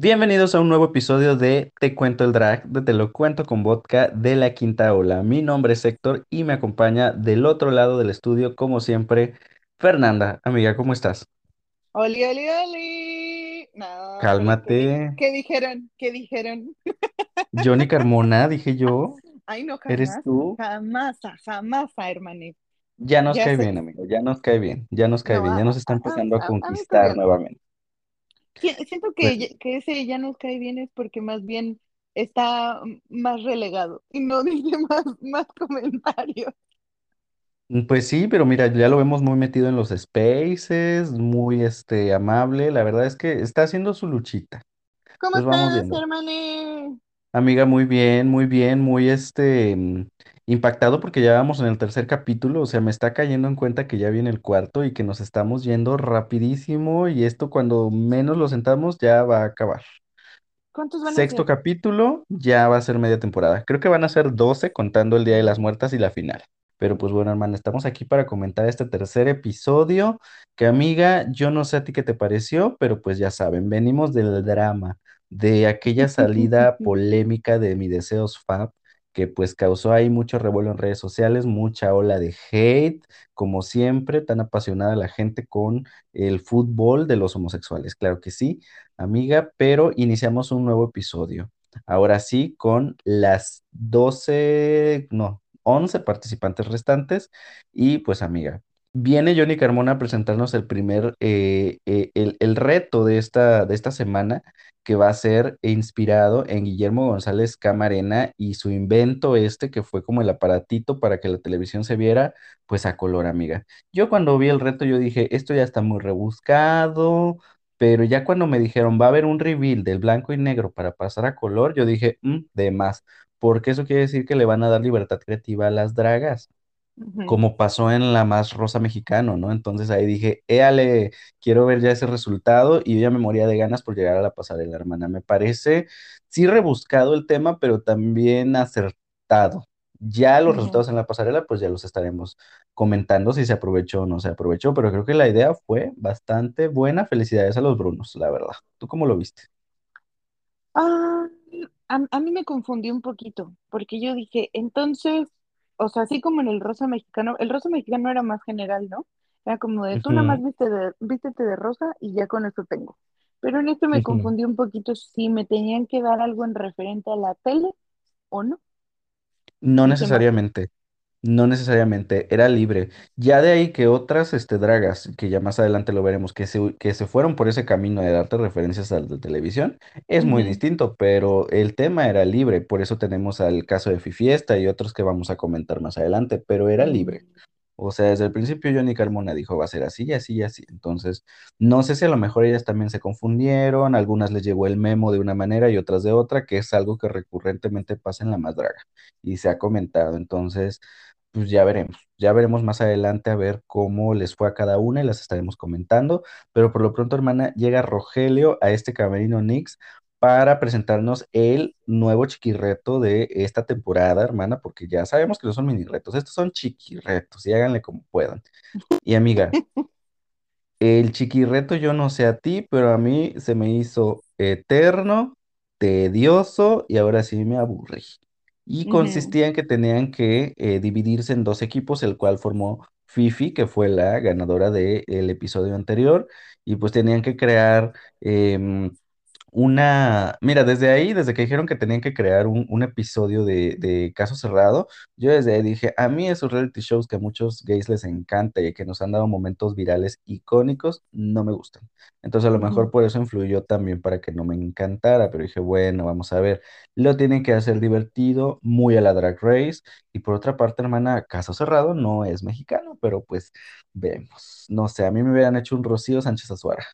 Bienvenidos a un nuevo episodio de Te Cuento el Drag, de Te lo cuento con vodka de la Quinta Ola. Mi nombre es Héctor y me acompaña del otro lado del estudio, como siempre, Fernanda. Amiga, ¿cómo estás? Oli, oli, oli. No, pero Cálmate. ¿qué dijeron? ¿Qué dijeron? Johnny Carmona, dije yo, Ay, no, ¿eres jamás, tú? jamás, jamás, hermane. Ya nos Ya cae sé, bien, amigo, ya nos cae bien, ya nos cae no, bien, ya nos está empezando a a mí también. conquistar nuevamente. Siento Pues, que ese ya nos cae bien es porque más bien está más relegado y no dice más comentarios. pues sí, pero mira, ya lo vemos muy metido en los spaces, muy amable. La verdad es que está haciendo su luchita. ¿Cómo Pues vamos estás, viendo. hermane? Amiga, muy bien, muy impactado porque ya vamos en el tercer capítulo, o sea, me está cayendo en cuenta que ya viene el cuarto y que nos estamos yendo rapidísimo y esto cuando menos lo sentamos ya va a acabar. ¿Cuántos van a Sexto ser? capítulo, ya va a ser media temporada. Creo que van a ser 12 contando el Día de las Muertas y la final. Pero pues bueno, hermana, estamos aquí para comentar este tercer episodio, que amiga, yo no sé a ti qué te pareció, pero pues ya saben, venimos del drama, de aquella salida polémica de Mi Deseos Fab, que pues causó ahí mucho revuelo en redes sociales, mucha ola de hate, como siempre, tan apasionada la gente con el fútbol de los homosexuales, claro que sí amiga, pero iniciamos un nuevo episodio. Ahora sí, con las 12, no, 11 participantes restantes. Y pues, amiga, viene Johnny Carmona a presentarnos el primer, el reto de esta semana, que va a ser inspirado en Guillermo González Camarena y su invento que fue como el aparatito para que la televisión se viera, pues a color, amiga. Yo cuando vi el reto, yo dije, esto ya está muy rebuscado, pero ya cuando me dijeron, va a haber un reveal del blanco y negro para pasar a color, yo dije, de más, porque eso quiere decir que le van a dar libertad creativa a las dragas, Ujú. como pasó en la más rosa mexicano, ¿no? Entonces ahí dije, éale, quiero ver ya ese resultado y yo ya me moría de ganas por llegar a la pasarela, hermana. Me parece, sí rebuscado el tema, pero también acertado. Ya los Ujú. resultados en la pasarela, pues ya los estaremos comentando si se aprovechó o no se aprovechó, pero creo que la idea fue bastante buena. Felicidades a los Brunos, la verdad. ¿Tú cómo lo viste? Ah, a mí me confundió un poquito, porque yo dije, entonces, o sea, así como en el rosa mexicano era más general, ¿no? Era como de tú nada más Ujú, vístete de rosa y ya con eso tengo. Pero en este me ujú. confundí un poquito si me tenían que dar algo en referente a la tele o no. No Y se me hace. necesariamente. No necesariamente, era libre. Ya de ahí que otras dragas, que ya más adelante lo veremos, que se fueron por ese camino de darte referencias a la televisión, es muy Ujú. distinto, pero el tema era libre, por eso tenemos al caso de Fifiesta y otros que vamos a comentar más adelante, pero era Mm. libre. O sea, desde el principio Johnny Carmona dijo va a ser así, así y así. Entonces, no sé si a lo mejor ellas también se confundieron, algunas les llegó el memo de una manera y otras de otra, que es algo que recurrentemente pasa en la más draga y se ha comentado. Entonces, pues ya veremos más adelante a ver cómo les fue a cada una y las estaremos comentando. Pero por lo pronto, hermana, llega Rogelio a este Camerino Nix para presentarnos el nuevo chiquirreto de esta temporada, hermana, porque ya sabemos que no son mini retos, estos son chiquirretos y háganle como puedan. Y amiga, el chiquirreto yo no sé a ti, pero a mí se me hizo eterno, tedioso y ahora sí me aburrí. Y Ujú. consistía en que tenían que dividirse en dos equipos, el cual formó Fifi, que fue la ganadora del episodio anterior, y pues tenían que crear mira, desde ahí, desde que dijeron que tenían que crear un episodio de Caso Cerrado, yo desde ahí dije, a mí esos reality shows que a muchos gays les encanta y que nos han dado momentos virales icónicos, no me gustan. Entonces a lo mejor Ujú. por eso influyó también para que no me encantara, pero dije, bueno, vamos a ver, lo tienen que hacer divertido, muy a la Drag Race, y por otra parte, hermana, Caso Cerrado no es mexicano, pero pues vemos, no sé, a mí me hubieran hecho un Rocío Sánchez Azuara.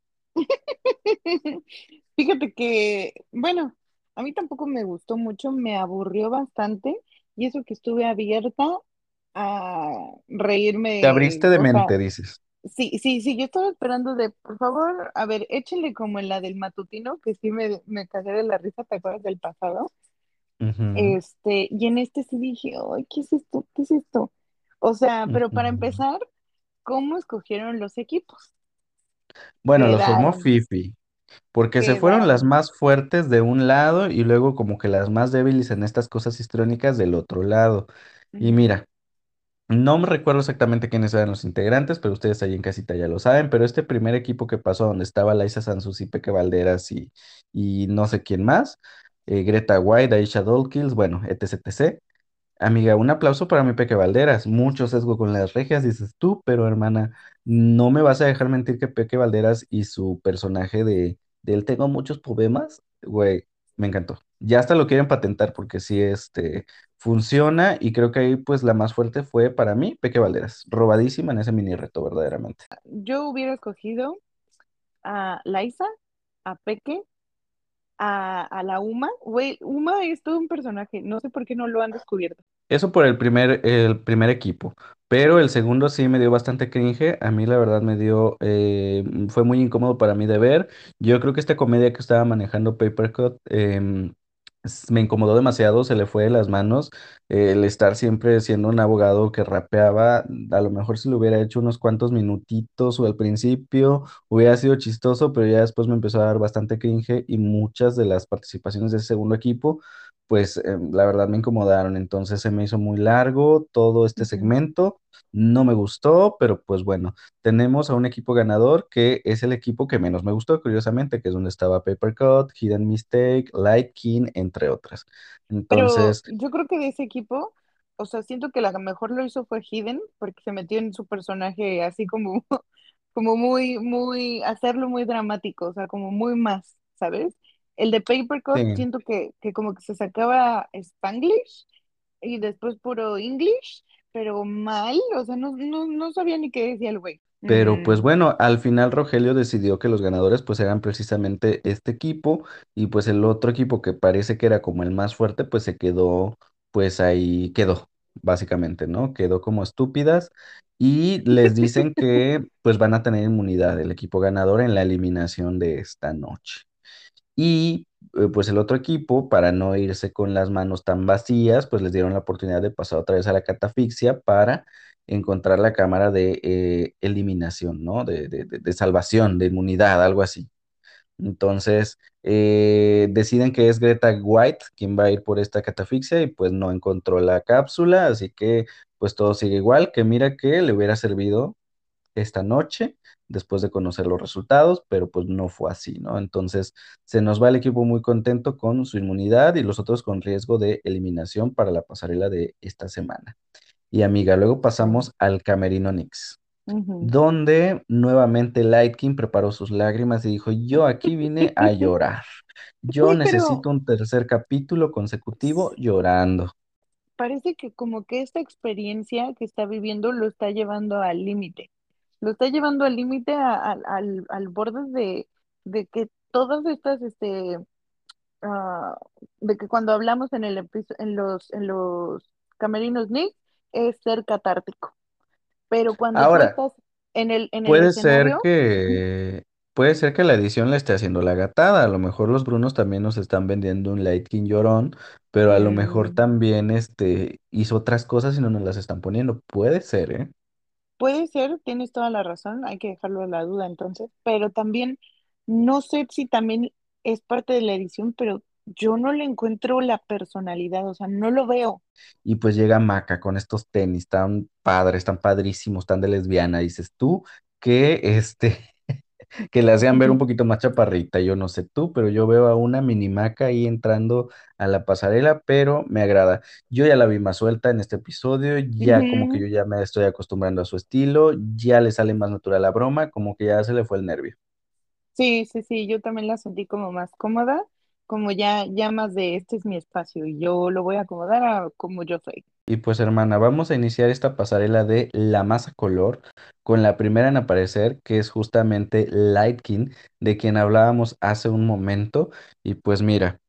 Fíjate que, bueno, a mí tampoco me gustó mucho, me aburrió bastante y eso que estuve abierta a Te abriste reírme, de o sea, mente, dices. sí, yo estaba esperando de, por favor, a ver, échenle como en la del matutino, que sí me cagué de la risa, ¿te acuerdas del pasado? Ujú, Y en este sí dije, ay, ¿qué es esto? ¿Qué es esto? O sea, pero para ujú. empezar, ¿cómo escogieron los equipos? Bueno, los formó Quedaron. Fifi. porque se Qué fueron las bárbaro. más fuertes de un lado y luego como que las más débiles en estas cosas histrónicas del otro lado. Y Ujú. mira, no me recuerdo exactamente quiénes eran los integrantes, pero ustedes ahí en casita ya lo saben, pero este primer equipo que pasó donde estaba Laisa Sansus y Peque Valderas y no sé quién más, Greta White, Aisha Dawkins, bueno, etc, etc. Amiga, un aplauso para mi Peque Valderas. Mucho sesgo con las regias, dices tú, pero hermana, no me vas a dejar mentir que Peque Valderas y su personaje de él tengo muchos problemas, güey, me encantó. Ya hasta lo quieren patentar porque sí, funciona y creo que ahí pues la más fuerte fue para mí Peque Valderas. Robadísima en ese mini reto, verdaderamente. Yo hubiera escogido a Laisa, a Peque, a la Uma. Güey, Uma es todo un personaje. No sé por qué no lo han descubierto. Eso por el primer equipo. Pero el segundo sí me dio bastante cringe. A mí la verdad fue muy incómodo para mí de ver. Yo creo que esta comedia que estaba manejando Papercut me incomodó demasiado, se le fue de las manos. El estar siempre siendo un abogado que rapeaba, a lo mejor si lo hubiera hecho unos cuantos minutitos o al principio hubiera sido chistoso, pero ya después me empezó a dar bastante cringe y muchas de las participaciones de ese segundo equipo pues la verdad me incomodaron, entonces se me hizo muy largo todo este Ujú. segmento, no me gustó, pero pues bueno, tenemos a un equipo ganador que es el equipo que menos me gustó, curiosamente, que es donde estaba Paper Cut, Hidden Mistake, Light King, entre otras. Pero Entonces, yo creo que de ese equipo, o sea, siento que la que mejor lo hizo fue Hidden, porque se metió en su personaje así como, como muy, hacerlo muy dramático, o sea, como muy más, ¿sabes? El de Papercut sí. siento que como que se sacaba Spanglish y después puro English, pero mal, o sea, no sabía ni qué decía el güey. Pero pues Mm, bueno, al final Rogelio decidió que los ganadores pues eran precisamente este equipo y pues el otro equipo que parece que era como el más fuerte pues se quedó, pues ahí quedó, básicamente, ¿no? Quedó como estúpidas y les dicen que pues van a tener inmunidad el equipo ganador en la eliminación de esta noche. Y pues el otro equipo, para no irse con las manos tan vacías, pues les dieron la oportunidad de pasar otra vez a la catafixia para encontrar la cámara de eliminación, ¿no? De salvación, de inmunidad, algo así. Entonces, deciden que es Greta White quien va a ir por esta catafixia y pues no encontró la cápsula, así que pues todo sigue igual, que mira que le hubiera servido esta noche después de conocer los resultados, pero pues no fue así, ¿no? Entonces se nos va el equipo muy contento con su inmunidad y los otros con riesgo de eliminación para la pasarela de esta semana. Y amiga, luego sí. pasamos al Camerino Nix, Ujú. donde nuevamente Lightking preparó sus lágrimas y dijo, yo aquí vine a llorar. Yo Uy, pero necesito un tercer capítulo consecutivo llorando. parece que como que esta experiencia que está viviendo lo está llevando al límite. Lo está llevando al límite al borde de que todas estas, ah, de que cuando hablamos en en los camerinos Nick, es ser catártico. Pero cuando tú Ahora, estás en el Puede ser escenario, que, puede ser que la edición le esté haciendo la gatada. A lo mejor los Brunos también nos están vendiendo un Light King llorón, pero a lo mejor mm, también hizo otras cosas y no nos las están poniendo. Puede ser, ¿eh? puede ser, tienes toda la razón, hay que dejarlo a la duda entonces, pero también no sé si también es parte de la edición, pero yo no le encuentro la personalidad, o sea, no lo veo. Y pues llega Maca con estos tenis tan padres, tan padrísimos, tan de lesbiana. Dices tú que que le hacían ver un poquito más chaparrita. Yo no sé tú, pero yo veo a una minimaca ahí entrando a la pasarela, pero me agrada. Yo ya la vi más suelta en este episodio, ya como que Ujú. yo ya me estoy acostumbrando a su estilo, ya le sale más natural la broma, como que ya se le fue el nervio. Sí, sí, sí, yo también la sentí como más cómoda, como ya más de este es mi espacio y yo lo voy a acomodar a como yo soy. Y pues hermana, vamos a iniciar esta pasarela de la masa color con la primera en aparecer, que es justamente Lightkin, de quien hablábamos hace un momento. Y pues mira.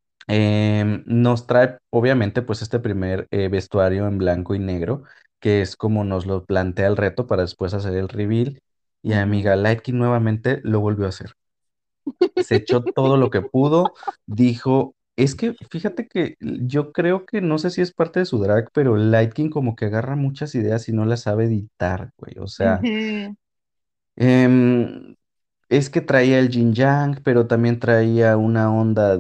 Nos trae, obviamente, pues este primer vestuario en blanco y negro, que es como nos lo plantea el reto para después hacer el reveal. Y Ujú. amiga, Lightking nuevamente lo volvió a hacer. Se echó todo lo que pudo, dijo, es que fíjate que yo creo que no sé si es parte de su drag, pero Lightking como que agarra muchas ideas y no las sabe editar, güey. O sea, Ujú. em, Es que traía el yin yang, pero también traía una onda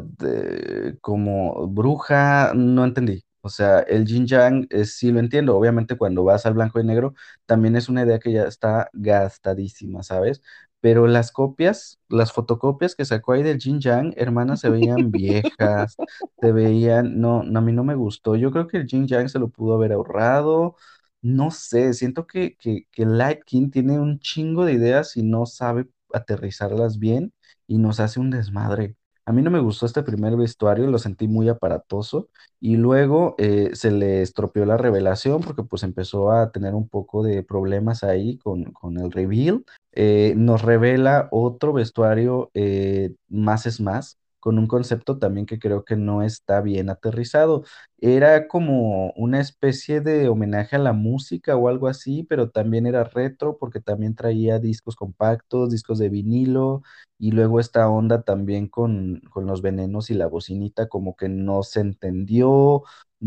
como bruja, no entendí. O sea, el yin yang sí lo entiendo. Obviamente cuando vas al blanco y negro también es una idea que ya está gastadísima, ¿sabes? Pero las copias, las fotocopias que sacó ahí del yin yang, hermanas, se veían viejas, se veían, no, no, a mí no me gustó. Yo creo que el yin yang se lo pudo haber ahorrado. No sé, siento que Light King tiene un chingo de ideas y no sabe aterrizarlas bien y nos hace un desmadre. A mí no me gustó este primer vestuario, lo sentí muy aparatoso y luego se le estropeó la revelación porque pues empezó a tener un poco de problemas ahí con el reveal. Nos revela otro vestuario más es más, con un concepto también que creo que no está bien aterrizado. Era como una especie de homenaje a la música o algo así, pero también era retro porque también traía discos compactos, discos de vinilo y luego esta onda también con los venenos y la bocinita como que no se entendió,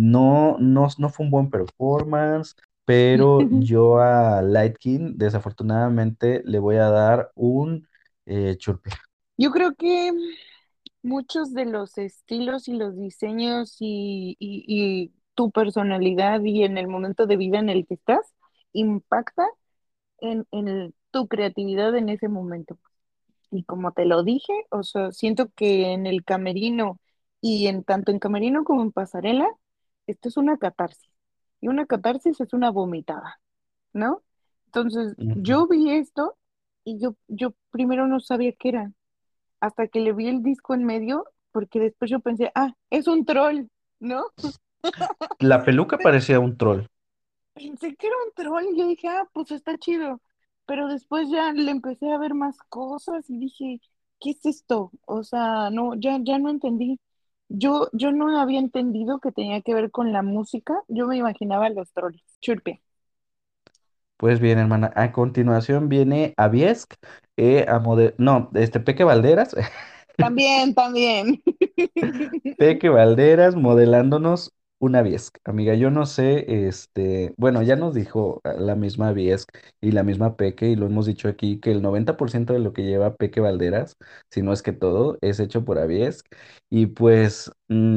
no fue un buen performance, pero yo a Light King desafortunadamente le voy a dar un churpe. Yo creo que muchos de los estilos y los diseños y tu personalidad y en el momento de vida en el que estás impacta en tu creatividad en ese momento. Y como te lo dije, o sea, siento que en el camerino y en tanto en camerino como en pasarela, esto es una catarsis. Y una catarsis es una vomitada, ¿no? Entonces, Ujú. yo vi esto y yo primero no sabía qué era, hasta que le vi el disco en medio, porque después yo pensé, ah, es un troll, ¿no? La peluca parecía un troll. Pensé que era un troll y yo dije, ah, pues está chido. Pero después ya le empecé a ver más cosas y dije, ¿qué es esto? O sea, no, ya no entendí. Yo no había entendido que tenía que ver con la música. Yo me imaginaba los trolls. Chirpia. Pues bien, hermana, a continuación viene Aviesk, no, Peque Valderas, También, también. Peque Valderas modelándonos una Aviesk. Amiga, yo no sé, bueno, ya nos dijo la misma Aviesk y la misma Peque, y lo hemos dicho aquí, que el 90% de lo que lleva Peque Valderas, si no es que todo, es hecho por Aviesk, y pues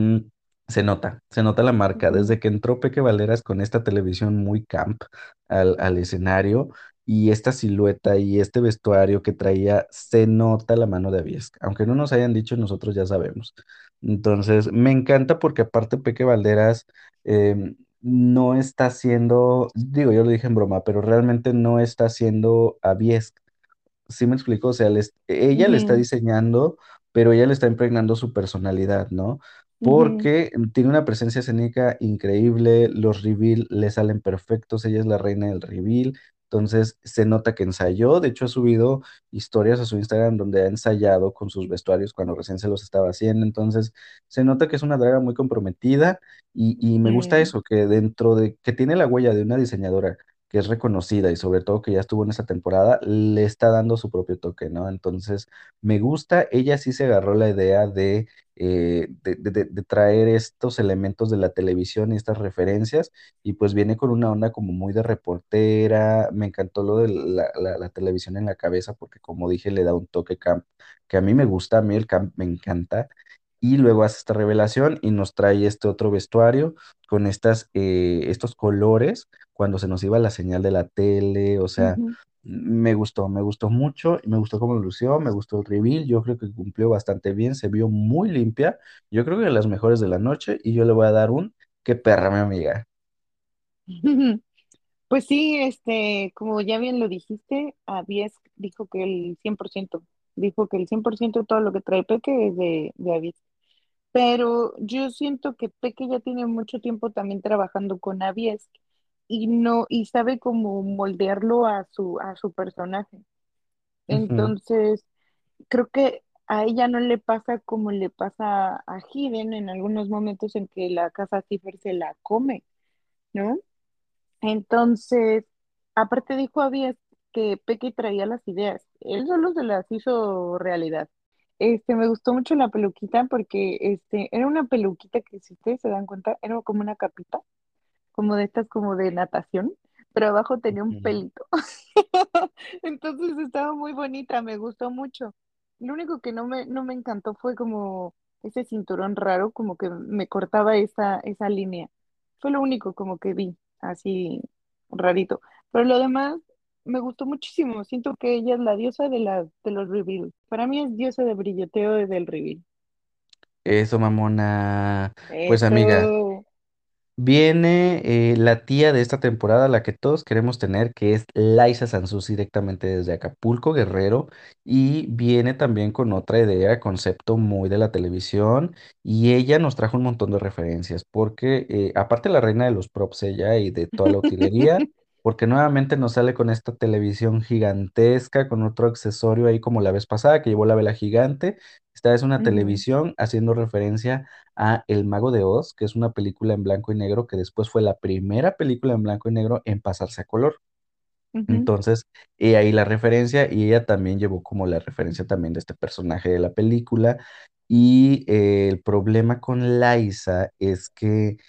se nota la marca. Ujú, Desde que entró Peque Valderas con esta televisión muy camp al escenario, y esta silueta y este vestuario que traía, se nota la mano de Aviesk. Aunque no nos hayan dicho, nosotros ya sabemos. Entonces, me encanta porque aparte Peque Valderas no está haciendo, digo, yo lo dije en broma, pero realmente no está haciendo Aviesk. ¿Sí me explico? O sea, ella le está ujú, diseñando, pero ella le está impregnando su personalidad, ¿no? ujú. Porque tiene una presencia escénica increíble, los reveal le salen perfectos, ella es la reina del reveal, entonces se nota que ensayó, de hecho ha subido historias a su Instagram donde ha ensayado con sus vestuarios cuando recién se los estaba haciendo, entonces se nota que es una draga muy comprometida y me gusta Mm, eso, que dentro de que tiene la huella de una diseñadora que es reconocida y sobre todo que ya estuvo en esa temporada, le está dando su propio toque, ¿no? Entonces, me gusta, ella sí se agarró la idea de traer estos elementos de la televisión y estas referencias, y pues viene con una onda como muy de reportera, me encantó lo de la televisión en la cabeza, porque como dije, le da un toque camp, que a mí me gusta, a mí el camp me encanta. Y luego hace esta revelación y nos trae este otro vestuario con estos colores cuando se nos iba la señal de la tele, o sea, ujú. me gustó mucho, y me gustó cómo lució, me gustó el reveal, yo creo que cumplió bastante bien, se vio muy limpia, yo creo que de las mejores de la noche, y yo le voy a dar un, qué perra, mi amiga. Pues sí, como ya bien lo dijiste, Avies dijo que el 100%, dijo que el 100% de todo lo que trae Peque es de Avies. Pero yo siento que Peque ya tiene mucho tiempo también trabajando con Avies y no, y sabe cómo moldearlo a su personaje. Ujú, Entonces, creo que a ella no le pasa como le pasa a Hiden en algunos momentos en que la casa Cipher se la come, ¿no? Entonces, aparte dijo Avías que Peque traía las ideas, él solo se las hizo realidad. Me gustó mucho la peluquita porque era una peluquita que si ustedes se dan cuenta, era como una capita, como de estas como de natación, pero abajo tenía un ujú. pelito. Entonces estaba muy bonita, me gustó mucho. Lo único que no me encantó fue como ese cinturón raro, como que me cortaba esa línea. Fue lo único como que vi, así rarito. Pero lo demás me gustó muchísimo. Siento que ella es la diosa de los reveals. Para mí es diosa de brilloteo y del reveal. Eso, mamona. Pues amiga. Eso. Viene la tía de esta temporada, la que todos queremos tener, que es Liza Sansus directamente desde Acapulco, Guerrero, y viene también con otra idea, concepto muy de la televisión, y ella nos trajo un montón de referencias, porque aparte la reina de los props ella y de toda la utilería, porque nuevamente nos sale con esta televisión gigantesca, con otro accesorio ahí como la vez pasada, que llevó la vela gigante. Esta es una Ujú, televisión haciendo referencia a El Mago de Oz, que es una película en blanco y negro que después fue la primera película en blanco y negro en pasarse a color. ujú, Entonces, ahí la referencia, y ella también llevó como la referencia también de este personaje de la película. Y el problema con Liza es que,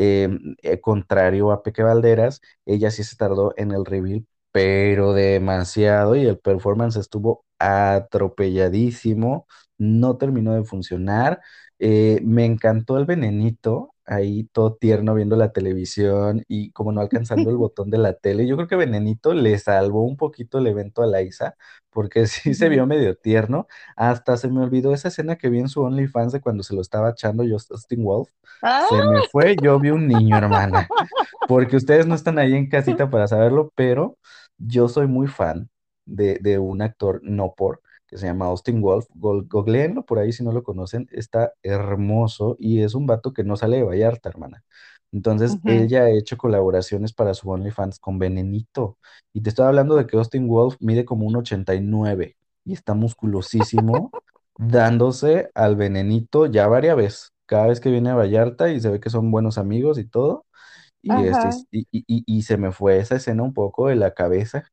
contrario a Peque Valderas, ella sí se tardó en el reveal, pero demasiado, y el performance estuvo atropelladísimo, no terminó de funcionar. Me encantó el venenito, ahí todo tierno viendo la televisión y como no alcanzando el botón de la tele. Yo creo que Venenito le salvó un poquito el evento a Liza, porque sí se ujú. vio medio tierno. Hasta se me olvidó esa escena que vi en su OnlyFans de cuando se lo estaba echando Justin Wolf. Se ¡Ah! me fue, yo vi un niño, hermana, porque ustedes no están ahí en casita para saberlo, pero yo soy muy fan de un actor no por que se llama Austin Wolf. Googleenlo por ahí si no lo conocen, está hermoso y es un vato que no sale de Vallarta, hermana. Entonces, él Ujú. ya ha hecho colaboraciones para su OnlyFans con Venenito. Y te estoy hablando de que Austin Wolf mide como un 89 y está musculosísimo, dándose al Venenito ya varias veces. Cada vez que viene a Vallarta y se ve que son buenos amigos y todo. Y, este, Ajá. y se me fue esa escena un poco de la cabeza,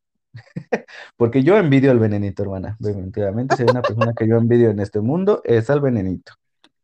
porque yo envidio al Venenito, hermana. Definitivamente, si hay una persona que yo envidio en este mundo, es al Venenito.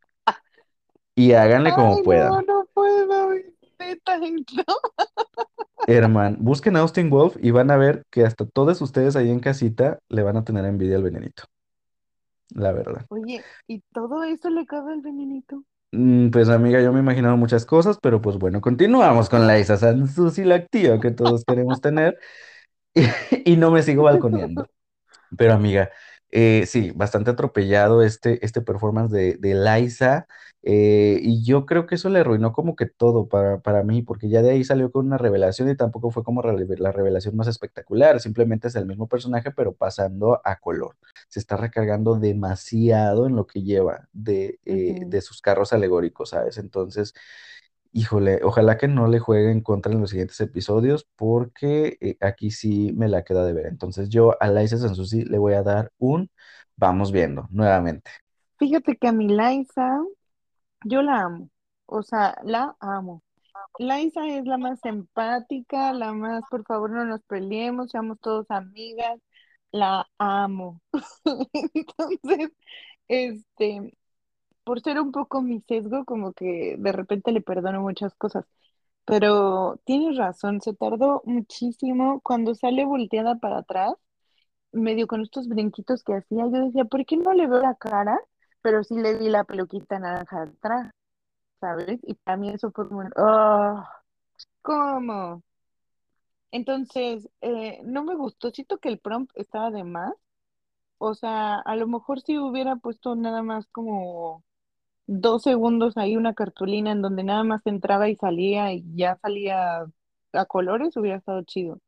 Y háganle como Ay, no, puedan. no puedo, neta, no. Herman, busquen a Austin Wolf y van a ver que hasta todos ustedes ahí en casita le van a tener envidia al Venenito, la verdad. Oye, ¿y todo eso le cabe al venenito? Pues amiga, yo me he imaginado muchas cosas, pero pues bueno, continuamos con la Isa Sansusi, la activa que todos queremos tener, y no me sigo balconeando. Pero amiga, sí, bastante atropellado este performance de Liza, y yo creo que eso le arruinó como que todo para mí, porque ya de ahí salió con una revelación y tampoco fue como la revelación más espectacular, simplemente es el mismo personaje pero pasando a color. Se está recargando demasiado en lo que lleva Ujú. de sus carros alegóricos, ¿sabes? Entonces... Híjole, ojalá que no le juegue en contra en los siguientes episodios, porque aquí sí me la queda de ver. Entonces yo a Liza Sansusi le voy a dar un vamos viendo nuevamente. Fíjate que a mi Liza, yo la amo. O sea, la amo. Liza es la más empática, la más, por favor, no nos peleemos, seamos todos amigas. La amo. Entonces, este, por ser un poco mi sesgo, como que de repente le perdono muchas cosas. Pero tienes razón, se tardó muchísimo. Cuando sale volteada para atrás, medio con estos brinquitos que hacía, yo decía, ¿por qué no le veo la cara? Pero sí le vi la peluquita naranja atrás, ¿sabes? Y para mí eso fue como, oh, ¿cómo? Entonces, no me gustó, siento que el prompt estaba de más. O sea, a lo mejor si hubiera puesto nada más como 2 segundos ahí una cartulina en donde nada más entraba y salía y ya salía a colores, hubiera estado chido.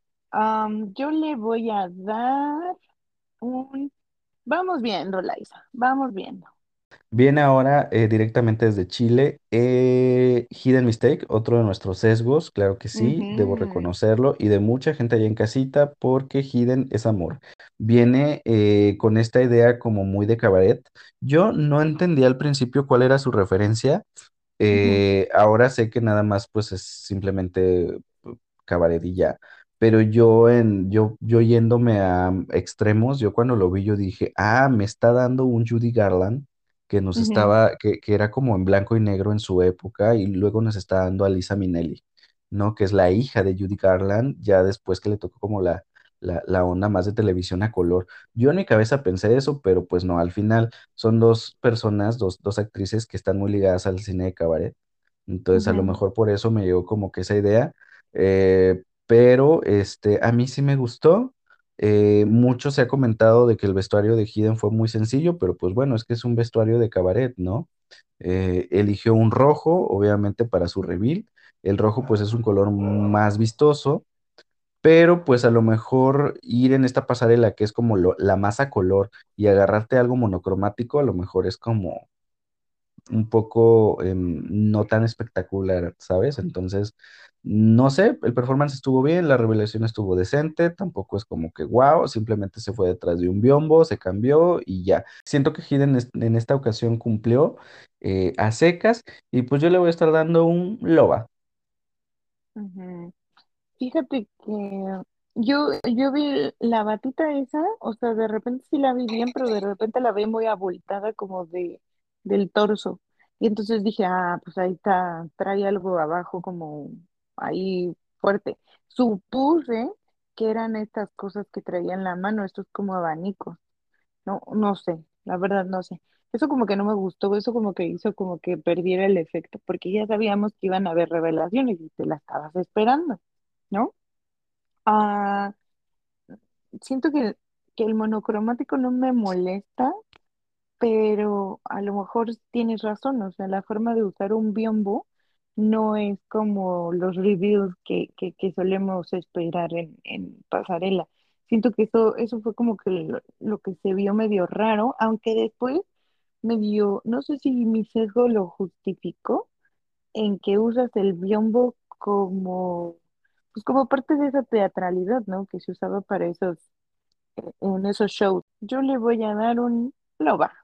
Yo le voy a dar un... Vamos viendo, Laisa, vamos viendo. Viene ahora directamente desde Chile, Hidden Mistake, otro de nuestros sesgos, claro que sí, debo Ujú, reconocerlo, y de mucha gente allá en casita, porque Hidden es amor. Viene con esta idea como muy de cabaret. Yo no entendía al principio cuál era su referencia. ujú, Ahora sé que nada más pues es simplemente cabaret y ya. Pero yo yéndome a extremos, yo cuando lo vi yo dije, ah, me está dando un Judy Garland que nos ujú. estaba, que era como en blanco y negro en su época, y luego nos está dando a Lisa Minnelli, ¿no? Que es la hija de Judy Garland, ya después que le tocó como la la onda más de televisión a color. Yo en mi cabeza pensé eso, pero pues no, al final son dos personas, dos actrices que están muy ligadas al cine de cabaret. Entonces, a lo Ujú, mejor por eso me llegó como que esa idea. Pero a mí sí me gustó. Mucho se ha comentado de que el vestuario de Hidden fue muy sencillo, pero pues bueno, es que es un vestuario de cabaret, ¿no? Eligió un rojo, obviamente para su reveal. El rojo pues es un color más vistoso, pero pues a lo mejor ir en esta pasarela que es como la masa color y agarrarte algo monocromático, a lo mejor es como un poco no tan espectacular, ¿sabes? Entonces, no sé, el performance estuvo bien, la revelación estuvo decente, tampoco es como que wow, simplemente se fue detrás de un biombo, se cambió y ya. Siento que Hidden en esta ocasión cumplió a secas y pues yo le voy a estar dando un loba. ujú. Fíjate que yo vi la batita esa, o sea, de repente sí la vi bien, pero de repente la vi muy abultada como del torso. Y entonces dije, ah, pues ahí está, trae algo abajo como ahí fuerte. Supuse que eran estas cosas que traía en la mano, estos como abanicos. No, no sé, la verdad no sé. Eso como que no me gustó, eso como que hizo como que perdiera el efecto, porque ya sabíamos que iban a haber revelaciones y te la estabas esperando, ¿no? Ah, siento que el monocromático no me molesta, pero a lo mejor tienes razón, o sea, la forma de usar un biombo no es como los reviews que solemos esperar en pasarela. Siento que eso fue como que lo que se vio medio raro, aunque después medio, no sé si mi sesgo lo justificó, en que usas el biombo como, pues como parte de esa teatralidad, ¿no? Que se usaba para en esos shows. Yo le voy a dar un loba.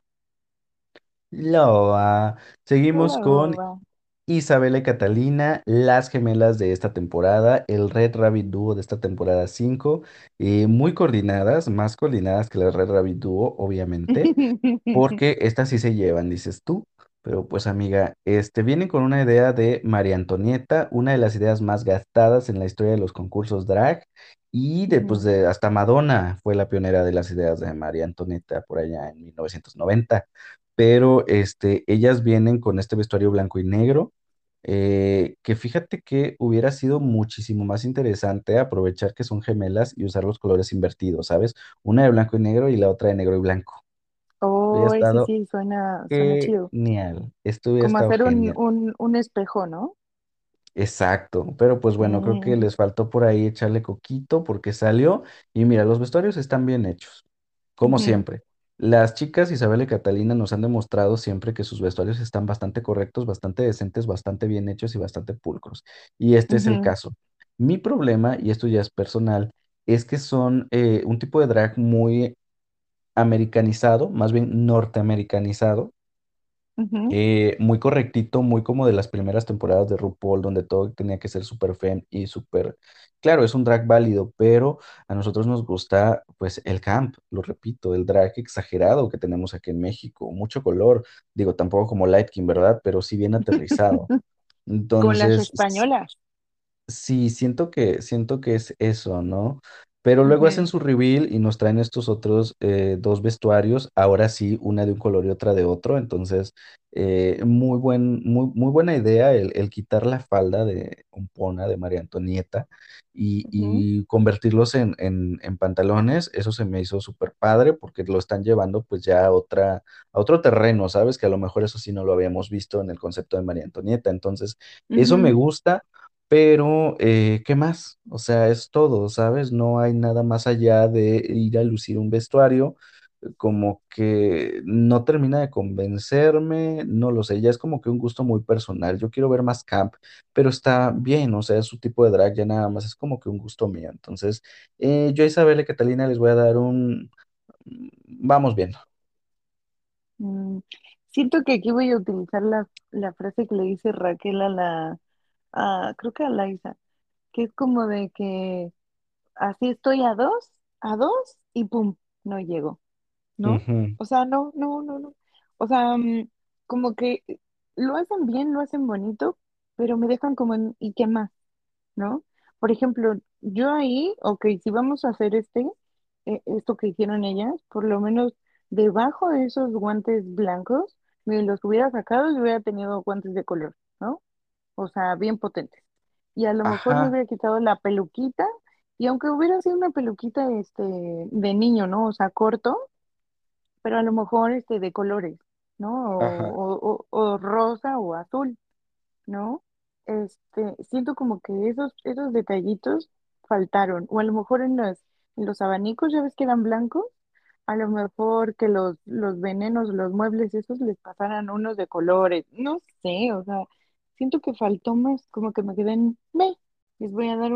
Loba. Seguimos con Loba. Isabela y Catalina, las gemelas de esta temporada, el Red Rabbit Duo de esta temporada 5, muy coordinadas, más coordinadas que el Red Rabbit Duo, obviamente, porque estas sí se llevan, dices tú. Pero pues amiga, vienen con una idea de María Antonieta, una de las ideas más gastadas en la historia de los concursos drag, y pues, Ujú, hasta Madonna fue la pionera de las ideas de María Antonieta por allá en 1990. Pero ellas vienen con este vestuario blanco y negro, que fíjate que hubiera sido muchísimo más interesante aprovechar que son gemelas y usar los colores invertidos, ¿sabes? Una de blanco y negro y la otra de negro y blanco. Hubiera oh, ese estado sí suena chido. genial. Esto hubiera Como estado hacer genial. un espejo, ¿no? Exacto. Pero pues bueno, creo que Mm, les faltó por ahí echarle coquito porque salió. Y mira, los vestuarios están bien hechos, como ujú, siempre. Las chicas Isabel y Catalina nos han demostrado siempre que sus vestuarios están bastante correctos, bastante decentes, bastante bien hechos y bastante pulcros. Y este es el ujú, caso. Mi problema, y esto ya es personal, es que son un tipo de drag muy americanizado, más bien norteamericanizado, ujú, muy correctito, muy como de las primeras temporadas de RuPaul, donde todo tenía que ser súper fem y súper, claro, es un drag válido, pero a nosotros nos gusta pues el camp, lo repito, el drag exagerado que tenemos aquí en México, mucho color, digo, tampoco como Light King, ¿verdad? Pero sí bien aterrizado. con las Entonces, españolas. sí, siento que es eso, ¿no? Pero luego hacen Ujú, su reveal y nos traen estos otros dos vestuarios, ahora sí, una de un color y otra de otro. Entonces, muy buena idea el quitar la falda de Ompona, de María Antonieta, ujú, y convertirlos en pantalones. Eso se me hizo súper padre porque lo están llevando pues ya a otro terreno, ¿sabes? Que a lo mejor eso sí no lo habíamos visto en el concepto de María Antonieta. Entonces, eso me ujú, gusta. Pero, ¿qué más? O sea, es todo, ¿sabes? No hay nada más allá de ir a lucir un vestuario, como que no termina de convencerme, no lo sé, ya es como que un gusto muy personal. Yo quiero ver más camp, pero está bien, o sea, es su tipo de drag, ya nada más, es como que un gusto mío. Entonces, yo a Isabel y Catalina les voy a dar vamos viendo. mm. Siento que aquí voy a utilizar la frase que le dice Raquel creo que a Laisa, que es como de que así estoy a dos y pum, no llego, ¿no? Ujú. O sea, no, no, no, no. O sea, como que lo hacen bien, lo hacen bonito, pero me dejan como en, ¿y qué más? ¿No? por ejemplo, yo ahí, ok, si vamos a hacer esto que hicieron ellas, por lo menos debajo de esos guantes blancos, me los hubiera sacado y hubiera tenido guantes de color, ¿no? O sea, bien potentes. Y a lo mejor me Ajá, hubiera quitado la peluquita, y aunque hubiera sido una peluquita de niño, ¿no? O sea, corto, pero a lo mejor de colores, ¿no? ajá. O rosa o azul, ¿no? Siento como que esos detallitos faltaron, o a lo mejor en los abanicos, ya ves que eran blancos, a lo mejor que los venenos, los muebles, esos les pasaran unos de colores, no sé, o sea, siento que faltó más, como que me quedé les voy a dar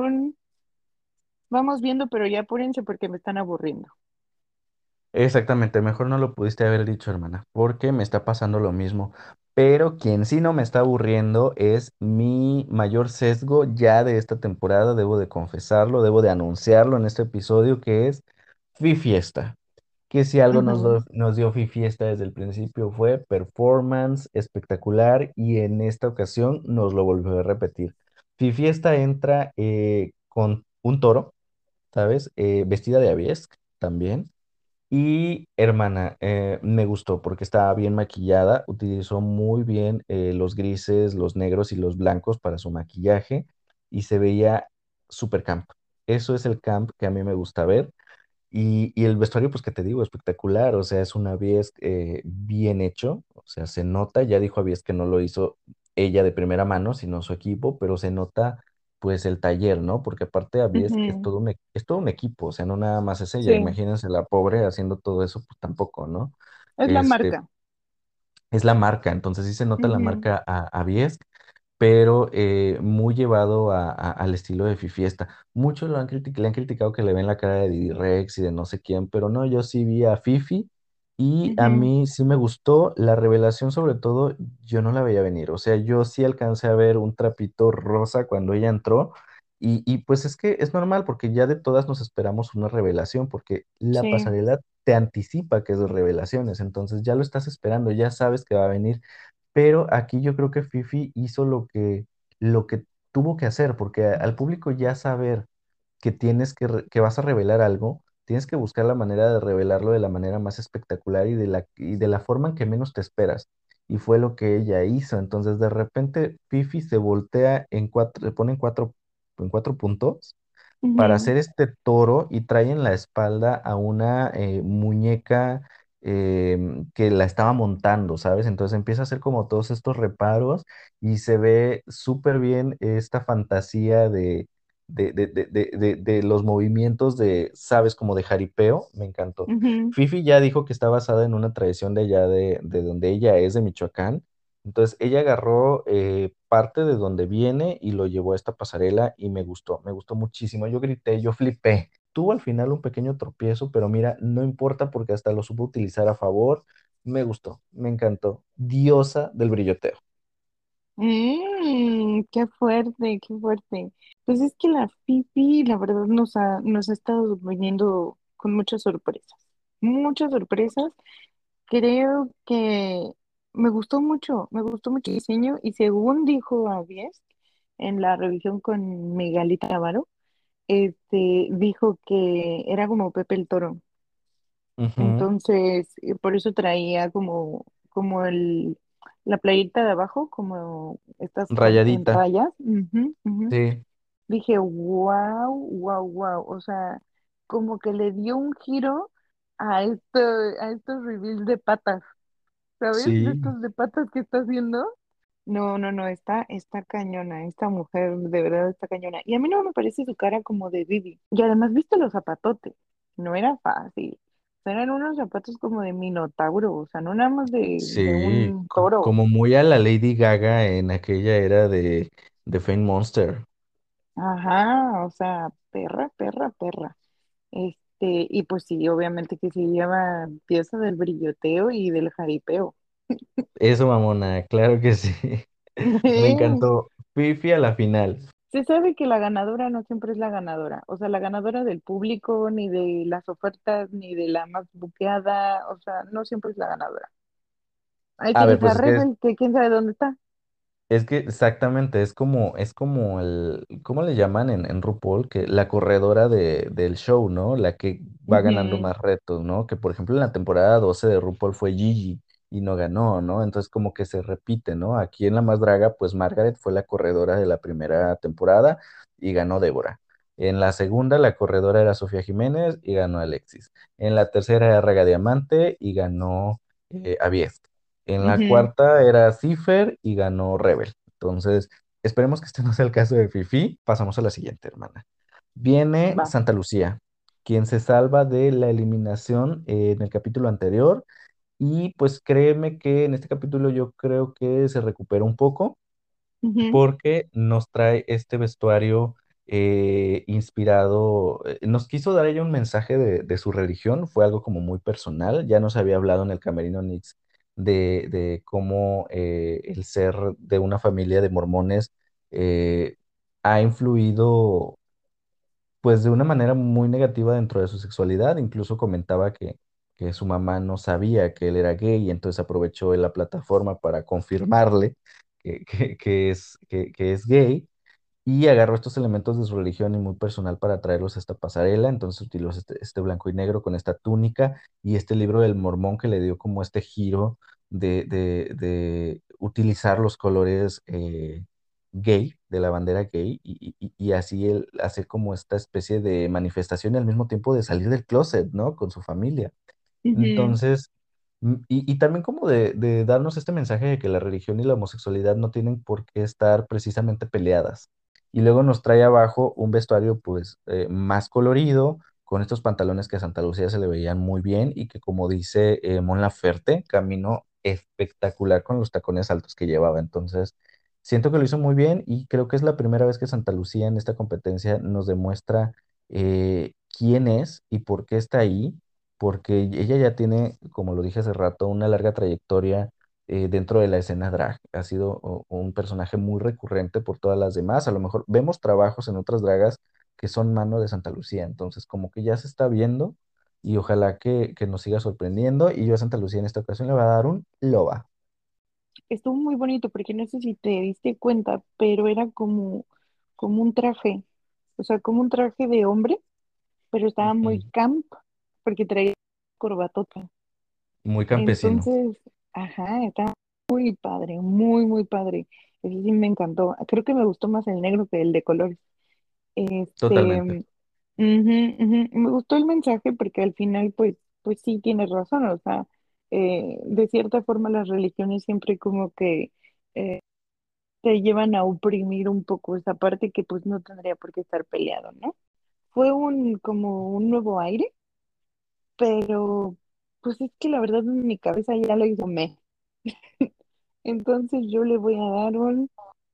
vamos viendo, pero ya apúrense porque me están aburriendo. Exactamente, mejor no lo pudiste haber dicho, hermana, porque me está pasando lo mismo. Pero quien sí no me está aburriendo es mi mayor sesgo ya de esta temporada, debo de confesarlo, debo de anunciarlo en este episodio, que es Fiesta. Que si algo Ujú, nos dio Fiesta desde el principio fue performance espectacular y en esta ocasión nos lo volvió a repetir. Fiesta entra con un toro, ¿sabes? Vestida de Aviesca también. Y hermana, me gustó porque estaba bien maquillada, utilizó muy bien los grises, los negros y los blancos para su maquillaje y se veía super camp. Eso es el camp que a mí me gusta ver. Y el vestuario, pues que te digo, espectacular, o sea, es una Avies bien hecho, o sea, se nota, ya dijo Avies que no lo hizo ella de primera mano, sino su equipo, pero se nota pues el taller, ¿no? Porque aparte Avies es ujú, todo es todo un equipo, o sea, no nada más es ella, sí, imagínense la pobre haciendo todo eso, pues tampoco, ¿no? es la Este, marca. es la marca, entonces sí se nota la Ujú, marca a Bies, pero muy llevado al estilo de Fifiesta. Muchos le han criticado que le ven la cara de Didi Rex y de no sé quién, pero no, yo sí vi a Fifi y a ujú, mí sí me gustó la revelación, sobre todo, yo no la veía venir, o sea, yo sí alcancé a ver un trapito rosa cuando ella entró. Y pues es que es normal porque ya de todas nos esperamos una revelación, porque la sí. pasarela te anticipa que es de revelaciones, entonces ya lo estás esperando, ya sabes que va a venir, pero aquí yo creo que Fifi hizo lo que tuvo que hacer, porque al público ya saber que que vas a revelar algo, tienes que buscar la manera de revelarlo de la manera más espectacular y de la forma en que menos te esperas. Y fue lo que ella hizo. Entonces, de repente, Fifi se voltea se pone en cuatro puntos para Ujú, hacer este toro y trae en la espalda a una muñeca que la estaba montando, ¿sabes? Entonces empieza a hacer como todos estos reparos y se ve súper bien esta fantasía de los movimientos ¿sabes? Como de jaripeo, me encantó. ujú. Fifi ya dijo que está basada en una tradición de allá de donde ella es, de Michoacán. Entonces ella agarró parte de donde viene y lo llevó a esta pasarela y me gustó muchísimo. Yo grité, yo flipé. Tuvo al final un pequeño tropiezo, pero mira, no importa porque hasta lo supo utilizar a favor. Me gustó, me encantó. Diosa del brilloteo. Qué fuerte, qué fuerte. Pues es que la Fifi, la verdad, nos ha estado viniendo con muchas sorpresas. Muchas sorpresas. Creo que me gustó mucho el diseño y según dijo Avies en la revisión con Miguelita Navarro, dijo que era como Pepe el Toro. Ujú. Entonces, por eso traía como la playita de abajo, como estas en Rayadita. rayas. Ujú, ujú. Sí, Dije, wow, wow, wow. O sea, como que le dio un giro a estos reveals de patas, ¿sabes? De sí. estos de patas que está haciendo. No, no, no, está cañona. Esta mujer de verdad está cañona. Y a mí no me parece su cara como de Vivi. Y además, viste los zapatotes. No era fácil. O sea, eran unos zapatos como de minotauro. O sea, no nada más de Sí, un toro. como muy a la Lady Gaga en aquella era de Fame Monster. Ajá, o sea, perra, perra, perra. Y pues sí, obviamente que sí lleva pieza del brilloteo y del jaripeo. Eso, mamona, claro que sí. Me encantó. Fifi a la final. Se sabe que la ganadora no siempre es la ganadora, o sea, la ganadora del público, ni de las ofertas, ni de la más buqueada, o sea, no siempre es la ganadora. Hay A que ver, pues es Lisa que Rebel, que quién sabe dónde está. Es que exactamente, es como ¿cómo le llaman en RuPaul? Que la corredora del show, ¿no? La que va ganando Ujú, más retos, ¿no? Que por ejemplo en la temporada 12 de RuPaul fue Gigi y no ganó, ¿no? Entonces como que se repite, ¿no? Aquí en La Más Draga, pues Margaret fue la corredora de la primera temporada y ganó Débora. En la segunda, la corredora era Sofía Jiménez y ganó Alexis. En la tercera era Raga Diamante y ganó Avied. En la ujú. cuarta era Cipher y ganó Rebel. Entonces, esperemos que este no sea el caso de Fifi. Pasamos a la siguiente, hermana. Viene Va. Santa Lucía, quien se salva de la eliminación en el capítulo anterior. Y pues créeme que en este capítulo yo creo que se recupera un poco Ujú, porque nos trae este vestuario inspirado, nos quiso dar ella un mensaje de su religión, fue algo como muy personal, ya nos había hablado en el Camerino Nix de cómo el ser de una familia de mormones eh, ha influido pues de una manera muy negativa dentro de su sexualidad, incluso comentaba que su mamá no sabía que él era gay y entonces aprovechó la plataforma para confirmarle que es gay y agarró estos elementos de su religión y muy personal para traerlos a esta pasarela. Entonces utilizó este blanco y negro con esta túnica y este libro del Mormón que le dio como este giro de utilizar los colores gay, de la bandera gay, y así él hacer como esta especie de manifestación y al mismo tiempo de salir del closet, ¿no? Con su familia. ujú. Entonces, y también como de darnos este mensaje de que la religión y la homosexualidad no tienen por qué estar precisamente peleadas. Y luego nos trae abajo un vestuario pues más colorido, con estos pantalones que a Santa Lucía se le veían muy bien y que como dice Mon Laferte, caminó espectacular con los tacones altos que llevaba. Entonces, siento que lo hizo muy bien y creo que es la primera vez que Santa Lucía en esta competencia nos demuestra quién es y por qué está ahí porque ella ya tiene, como lo dije hace rato, una larga trayectoria dentro de la escena drag. Ha sido un personaje muy recurrente por todas las demás. A lo mejor vemos trabajos en otras dragas que son mano de Santa Lucía, entonces como que ya se está viendo y ojalá que nos siga sorprendiendo. Y yo a Santa Lucía en esta ocasión le voy a dar un loba. Estuvo muy bonito porque no sé si te diste cuenta, pero era como un traje, o sea, como un traje de hombre, pero estaba muy Ujú. camp porque traía corbatota. Muy campesino, Entonces, ajá, estaba muy padre, muy, muy padre. Eso sí me encantó. Creo que me gustó más el negro que el de colores. totalmente. Ujú, ujú. Me gustó el mensaje porque al final, pues sí, tienes razón. O sea, de cierta forma las religiones siempre como que te llevan a oprimir un poco esa parte que pues no tendría por qué estar peleado, ¿no? Fue como un nuevo aire, pero pues es que la verdad en mi cabeza ya lo hizo me. Entonces yo le voy a dar un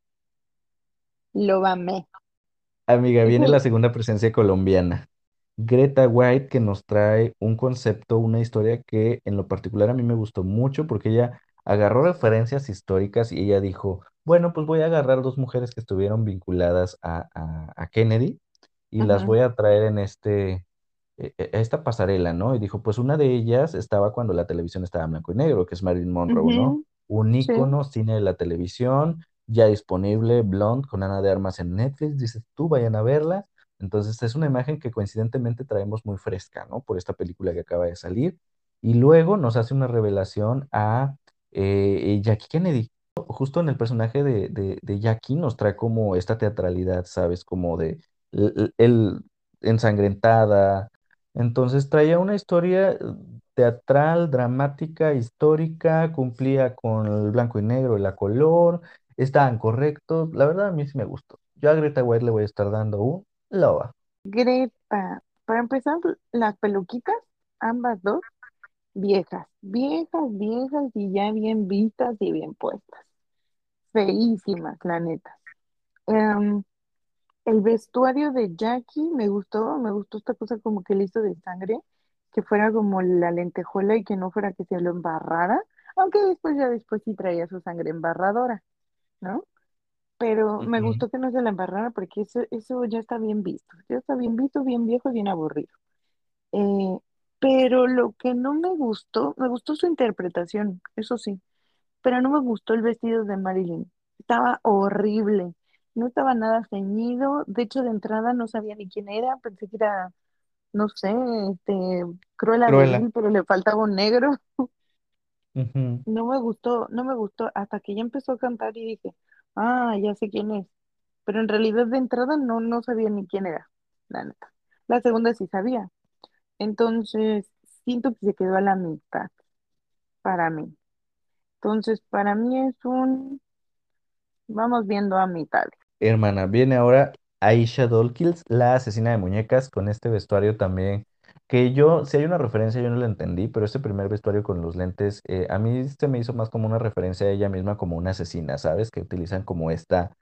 lo me. Amiga, viene la Eso, segunda presencia colombiana. Greta White, que nos trae un concepto, una historia que en lo particular a mí me gustó mucho porque ella agarró referencias históricas y ella dijo, bueno, pues voy a agarrar dos mujeres que estuvieron vinculadas a Kennedy y las ajá, voy a traer en esta pasarela, ¿no? Y dijo, pues una de ellas estaba cuando la televisión estaba en blanco y negro, que es Marilyn Monroe, ¿no? ujú, Un sí, ícono, cine de la televisión, ya disponible, Blonde con Ana de Armas en Netflix, dices tú, vayan a verla. Entonces es una imagen que coincidentemente traemos muy fresca, ¿no? Por esta película que acaba de salir. Y luego nos hace una revelación a Jackie Kennedy. Justo en el personaje de Jackie nos trae como esta teatralidad, ¿sabes? Como de el ensangrentada. Entonces traía una historia teatral, dramática, histórica, cumplía con el blanco y negro y la color, estaban correctos. La verdad a mí sí me gustó. Yo a Greta White le voy a estar dando un loba. Greta. Para empezar, las peluquitas, ambas dos, viejas, viejas, viejas y ya bien vistas y bien puestas. Feísimas, la neta. Em, el vestuario de Jackie me gustó esta cosa como que le hizo de sangre, que fuera como la lentejuela y que no fuera que se lo embarrara, aunque después ya después sí traía su sangre embarradora, ¿no? Pero me Ujú. gustó que no se la embarrara porque eso ya está bien visto, ya está bien visto, bien viejo y bien aburrido. Eh, pero lo que no me gustó su interpretación, eso sí, pero no me gustó el vestido de Marilyn. Estaba horrible. No estaba nada ceñido. De hecho, de entrada no sabía ni quién era. Pensé que era, no sé, Cruella de Cruella. Vil, pero le faltaba un negro. Ujú. No me gustó, no me gustó. Hasta que ya empezó a cantar y dije, ah, ya sé quién es. Pero en realidad de entrada no sabía ni quién era, la neta. La segunda sí sabía. Entonces, siento que se quedó a la mitad para mí. Entonces, para mí es un, vamos viendo a mitad. Hermana, viene ahora Aisha Dawkins, la asesina de muñecas, con este vestuario también, que yo, si hay una referencia, yo no la entendí, pero este primer vestuario con los lentes, a mí se me hizo más como una referencia a ella misma como una asesina, ¿sabes? Que utilizan como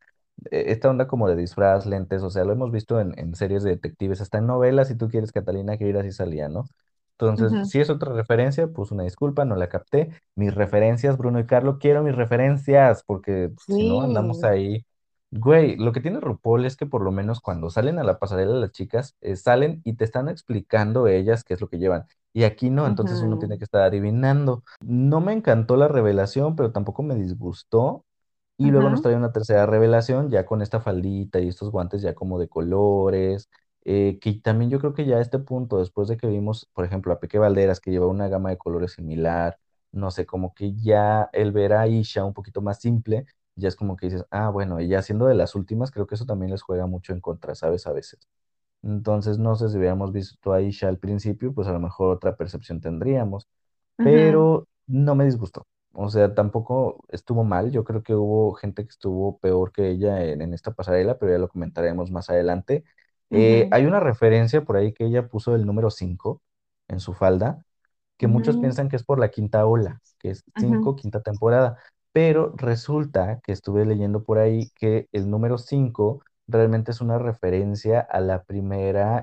esta onda como de disfraz, lentes, o sea, lo hemos visto en series de detectives, hasta en novelas, si tú quieres, Catalina, que ir así salía, ¿no? Entonces, Ujú. si es otra referencia, pues una disculpa, no la capté. Mis referencias, Bruno y Carlos, quiero mis referencias, porque si no andamos Sí. ahí. Güey, lo que tiene RuPaul es que por lo menos cuando salen a la pasarela las chicas, salen y te están explicando ellas qué es lo que llevan. Y aquí no, entonces uno tiene Ujú, que estar adivinando. No me encantó la revelación, pero tampoco me disgustó. Y luego nos ujú, trae una tercera revelación, ya con esta faldita y estos guantes ya como de colores, que también yo creo que ya a este punto, después de que vimos, por ejemplo, a Peque Valderas, que lleva una gama de colores similar, no sé, como que ya el ver a Isha un poquito más simple, ya es como que dices, ah, bueno, y ya siendo de las últimas, creo que eso también les juega mucho en contra, ¿sabes? A veces. Entonces, no sé si hubiéramos visto a Isha al principio, pues a lo mejor otra percepción tendríamos, ujú, pero no me disgustó. O sea, tampoco estuvo mal. Yo creo que hubo gente que estuvo peor que ella en esta pasarela, pero ya lo comentaremos más adelante. ujú, Hay una referencia por ahí que ella puso el número 5 en su falda, que muchos ujú, piensan que es por la quinta ola, que es ujú. 5 quinta temporada, pero resulta que estuve leyendo por ahí que el número 5 realmente es una referencia a la primera,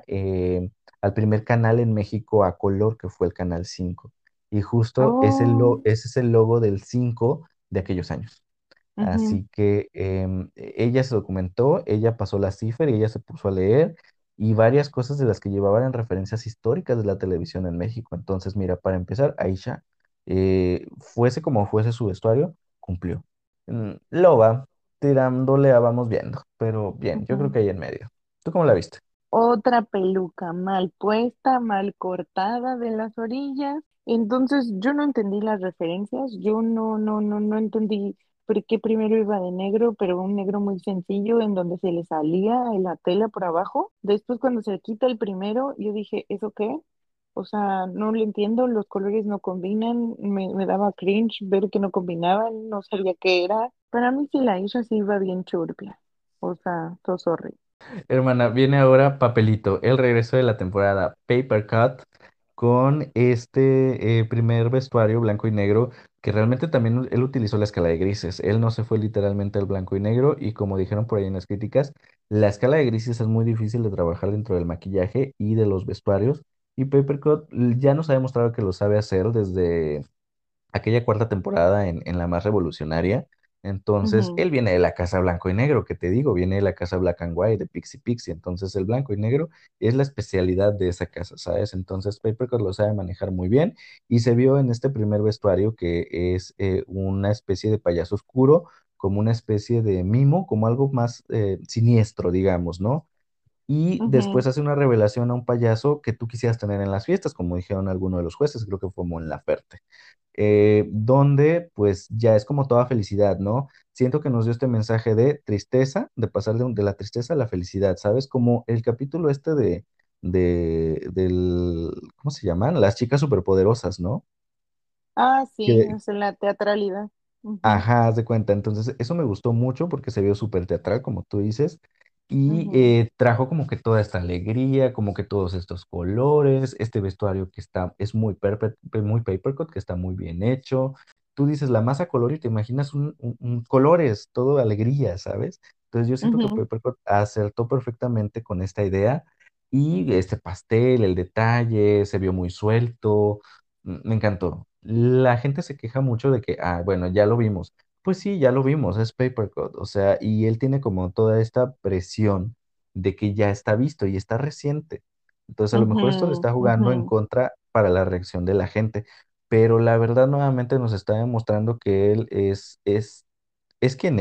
al primer canal en México a color, que fue el Canal 5. Y justo Oh, ese es el logo del 5 de aquellos años. ujú, Así que ella se documentó, ella pasó la cifra y ella se puso a leer y varias cosas de las que llevaban en referencias históricas de la televisión en México. Entonces, mira, para empezar, Aisha, fuese como fuese su vestuario, cumplió. Lo va tirándole a vamos viendo, pero bien, yo creo ujú. que ahí en medio. ¿Tú cómo la viste? Otra peluca mal puesta, mal cortada de las orillas. Entonces yo no entendí las referencias, yo no entendí por qué primero iba de negro, pero un negro muy sencillo en donde se le salía la tela por abajo. Después cuando se quita el primero, yo dije, ¿eso qué? O sea, no lo entiendo, los colores no combinan, me daba cringe ver que no combinaban, no sabía qué era. Para mí sí la hizo así iba bien churpia. O sea, so sorry. Hermana, viene ahora Papelito, el regreso de la temporada Paper Cut con este primer vestuario blanco y negro, que realmente también él utilizó la escala de grises. Él no se fue literalmente al blanco y negro y como dijeron por ahí en las críticas, la escala de grises es muy difícil de trabajar dentro del maquillaje y de los vestuarios. Y Paper Cut ya nos ha demostrado que lo sabe hacer desde aquella cuarta temporada en la más revolucionaria. Entonces, Ujú, él viene de la casa blanco y negro, que te digo, viene de la casa Black and White, de Pixie Pixie. Entonces, el blanco y negro es la especialidad de esa casa, ¿sabes? Entonces, Papercut lo sabe manejar muy bien y se vio en este primer vestuario que es una especie de payaso oscuro, como una especie de mimo, como algo más siniestro, digamos, ¿no? Y después ujú. hace una revelación a un payaso que tú quisieras tener en las fiestas, como dijeron algunos de los jueces, creo que fue Mon Laferte, donde pues ya es como toda felicidad, ¿no? Siento que nos dio este mensaje de tristeza, de pasar de la tristeza a la felicidad, ¿sabes? Como el capítulo este ¿cómo se llaman? Las chicas superpoderosas, ¿no? Ah, sí, Que, es en la teatralidad. Ujú, ajá, haz de cuenta. Entonces, eso me gustó mucho porque se vio súper teatral, como tú dices, y ujú, trajo como que toda esta alegría, como que todos estos colores, este vestuario que es muy papercut, que está muy bien hecho. Tú dices la masa color y te imaginas un colores, todo alegría, ¿sabes? Entonces, yo siento que ujú, Papercut acertó perfectamente con esta idea y este pastel, el detalle, se vio muy suelto. Me encantó. La gente se queja mucho de que, ah, bueno, ya lo vimos. Pues sí, ya lo vimos, es Papercut, o sea, y él tiene como toda esta presión de que ya está visto y está reciente. Entonces, a lo mejor esto le ujú, está jugando en ujú, contra para la reacción de la gente, pero la verdad nuevamente nos está demostrando que él es quien es,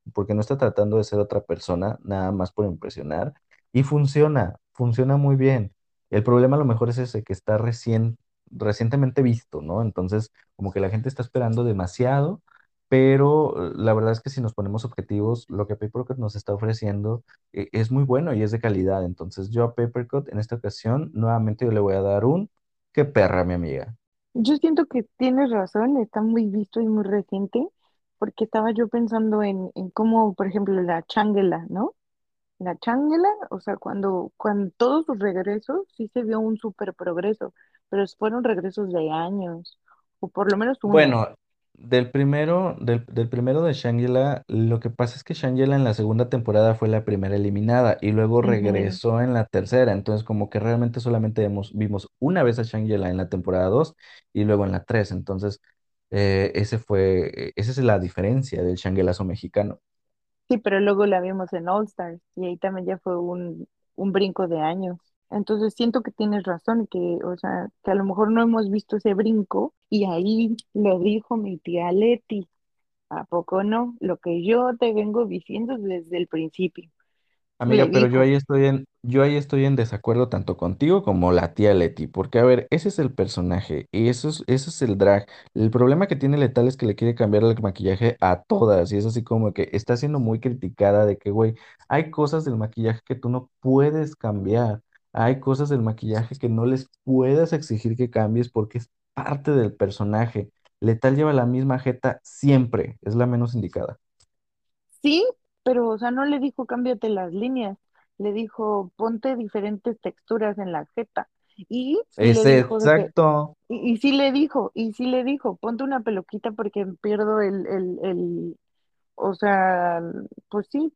porque no está tratando de ser otra persona, nada más por impresionar, y funciona muy bien. El problema a lo mejor es ese, que está recientemente visto, ¿no? Entonces, como que la gente está esperando demasiado, pero la verdad es que si nos ponemos objetivos, lo que Papercut nos está ofreciendo es muy bueno y es de calidad. Entonces, yo a Papercut en esta ocasión, nuevamente yo le voy a dar un, qué perra, mi amiga. Yo siento que tienes razón, está muy visto y muy reciente, porque estaba yo pensando en cómo, por ejemplo, la Shangela, ¿no? La Shangela, o sea, cuando todos sus regresos sí se vio un súper progreso, pero fueron regresos de años, o por lo menos uno. Bueno, del primero de Shangela, lo que pasa es que Shangela en la segunda temporada fue la primera eliminada y luego Ujú. regresó en la tercera. Entonces, como que realmente solamente vimos una vez a Shangela en la temporada 2 y luego en la 3. Entonces, esa es la diferencia del Shangelazo mexicano. Sí, pero luego la vimos en All Stars y ahí también ya fue un brinco de años. Entonces siento que tienes razón, que, o sea, que a lo mejor no hemos visto ese brinco y ahí lo dijo mi tía Leti. ¿A poco no? Lo que yo te vengo diciendo desde el principio. Le Amiga, pero dijo, yo ahí estoy en desacuerdo tanto contigo como la tía Leti, porque a ver, ese es el personaje y eso es el drag. El problema que tiene Letal es que le quiere cambiar el maquillaje a todas y es así como que está siendo muy criticada de que, güey, hay cosas del maquillaje que tú no puedes cambiar, hay cosas del maquillaje que no les puedes exigir que cambies porque es parte del personaje. Letal lleva la misma jeta siempre, es la menos indicada. sí, pero, o sea, no le dijo cámbiate las líneas, le dijo ponte diferentes texturas en la jeta. Y sí Es le dijo de que, exacto. y sí le dijo, y sí le dijo, ponte una peluquita porque pierdo o sea, pues sí,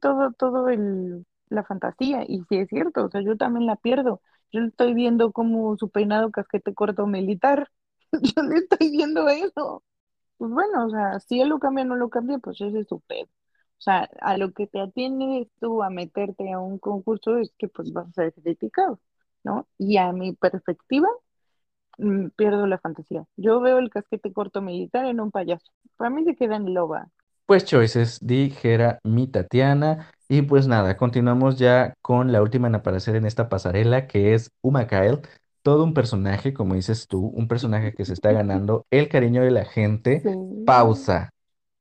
la fantasía. Y sí es cierto, o sea, yo también la pierdo. Yo le estoy viendo como su peinado casquete corto militar. Yo le estoy viendo eso. Pues bueno, o sea, si él lo cambia o no lo cambia, pues ese es su pedo. O sea, a lo que te atiendes tú a meterte a un concurso es que pues vas a ser criticado, ¿no? Y a mi perspectiva, pierdo la fantasía. Yo veo el casquete corto militar en un payaso. Para mí se queda en loba. Pues choices, dijera mi Tatiana. Y pues nada, continuamos ya con la última en aparecer en esta pasarela, que es Uma Kyle. Todo un personaje, como dices tú, un personaje que se está ganando el cariño de la gente. Sí. Pausa,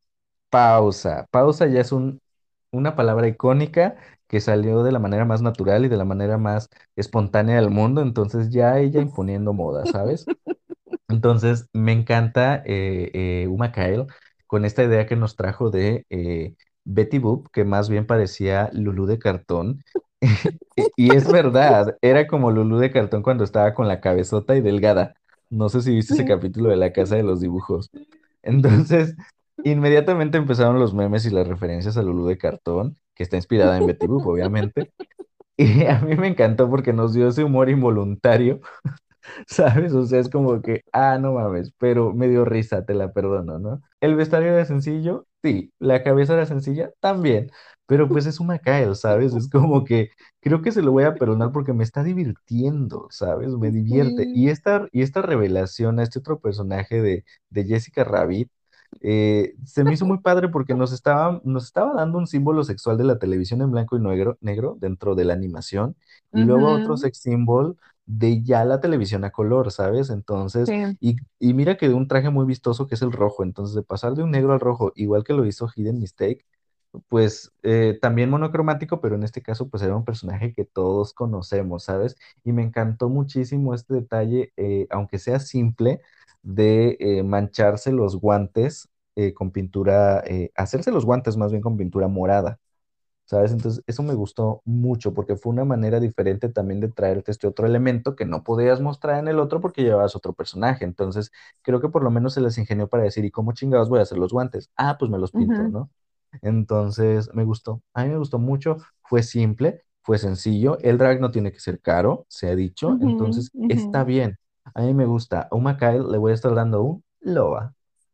pausa ya es una palabra icónica que salió de la manera más natural y de la manera más espontánea del mundo. Entonces ya ella imponiendo moda, ¿sabes? Entonces, me encanta Uma Kyle con esta idea que nos trajo de Betty Boop, que más bien parecía Lulú de cartón. Y es verdad, era como Lulú de cartón cuando estaba con la cabezota y delgada. No sé si viste ese Sí. capítulo de la Casa de los Dibujos. Entonces, inmediatamente empezaron los memes y las referencias a Lulú de cartón, que está inspirada en Betty Boop, obviamente. Y a mí me encantó porque nos dio ese humor involuntario. ¿Sabes? O sea, es como que, no mames, pero me dio risa, te la perdono, ¿no? El vestuario era sencillo, sí, la cabeza era sencilla, también, pero pues es un Kyle, ¿sabes? Es como que creo que se lo voy a perdonar porque me está divirtiendo, ¿sabes? Me divierte. Sí. Y esta revelación a este otro personaje de Jessica Rabbit, se me hizo muy padre porque nos estaba dando un símbolo sexual de la televisión en blanco y negro dentro de la animación y luego otro Ujú. sex symbol de ya la televisión a color, ¿sabes? Entonces, Sí. y mira que de un traje muy vistoso que es el rojo, entonces de pasar de un negro al rojo, igual que lo hizo Hidden Mistake, pues también monocromático, pero en este caso pues era un personaje que todos conocemos, ¿sabes? Y me encantó muchísimo este detalle, aunque sea simple, de mancharse los guantes con pintura, hacerse los guantes más bien con pintura morada. ¿Sabes? Entonces, eso me gustó mucho porque fue una manera diferente también de traerte este otro elemento que no podías mostrar en el otro porque llevabas otro personaje. Entonces, creo que por lo menos se les ingenió para decir, ¿y cómo chingados voy a hacer los guantes? Ah, pues me los pinto, Ujú, ¿no? Entonces, me gustó. A mí me gustó mucho. Fue simple, fue sencillo. El drag no tiene que ser caro, se ha dicho. ujú, Entonces, ujú. está bien. A mí me gusta. A Uma Kyle le voy a estar dando un loa.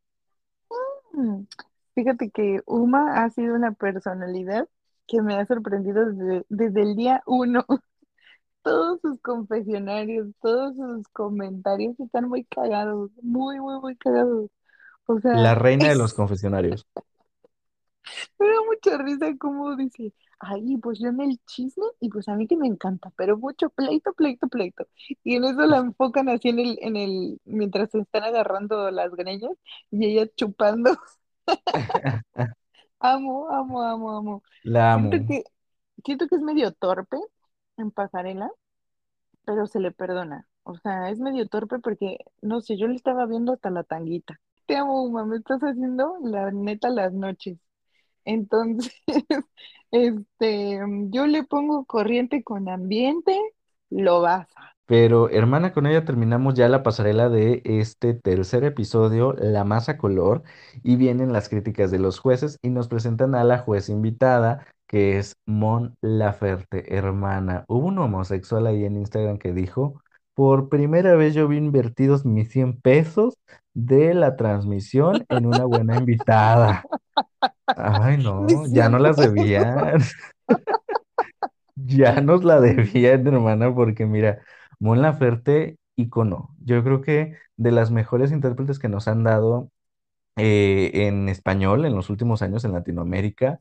Mm. Fíjate que Uma ha sido una personalidad que me ha sorprendido desde el día uno. Todos sus confesionarios, todos sus comentarios están muy cagados, muy, muy, muy cagados. O La sea, reina de los confesionarios. Me da mucha risa cómo dice, ay, pues yo en el chisme, y pues a mí que me encanta, pero mucho pleito, pleito, pleito. Y en eso la enfocan así mientras se están agarrando las greñas, y ella chupando. Amo, amo, amo, amo. La Siento amo. que, siento que es medio torpe en pasarela, pero se le perdona. O sea, es medio torpe porque, no sé, yo le estaba viendo hasta la tanguita. Te amo, Uma, me estás haciendo la neta las noches. Entonces, yo le pongo corriente con ambiente, lo basa. Pero, hermana, con ella terminamos ya la pasarela de este tercer episodio, La Masa Color, y vienen las críticas de los jueces y nos presentan a la jueza invitada, que es Mon Laferte, hermana. Hubo un homosexual ahí en Instagram que dijo, por primera vez yo vi invertidos mis 100 pesos de la transmisión en una buena invitada. Ay, Me no, ya no siempre las debían. Ya nos la debían, hermana, porque mira, Mon Laferte, ícono. Yo creo que de las mejores intérpretes que nos han dado en español en los últimos años en Latinoamérica,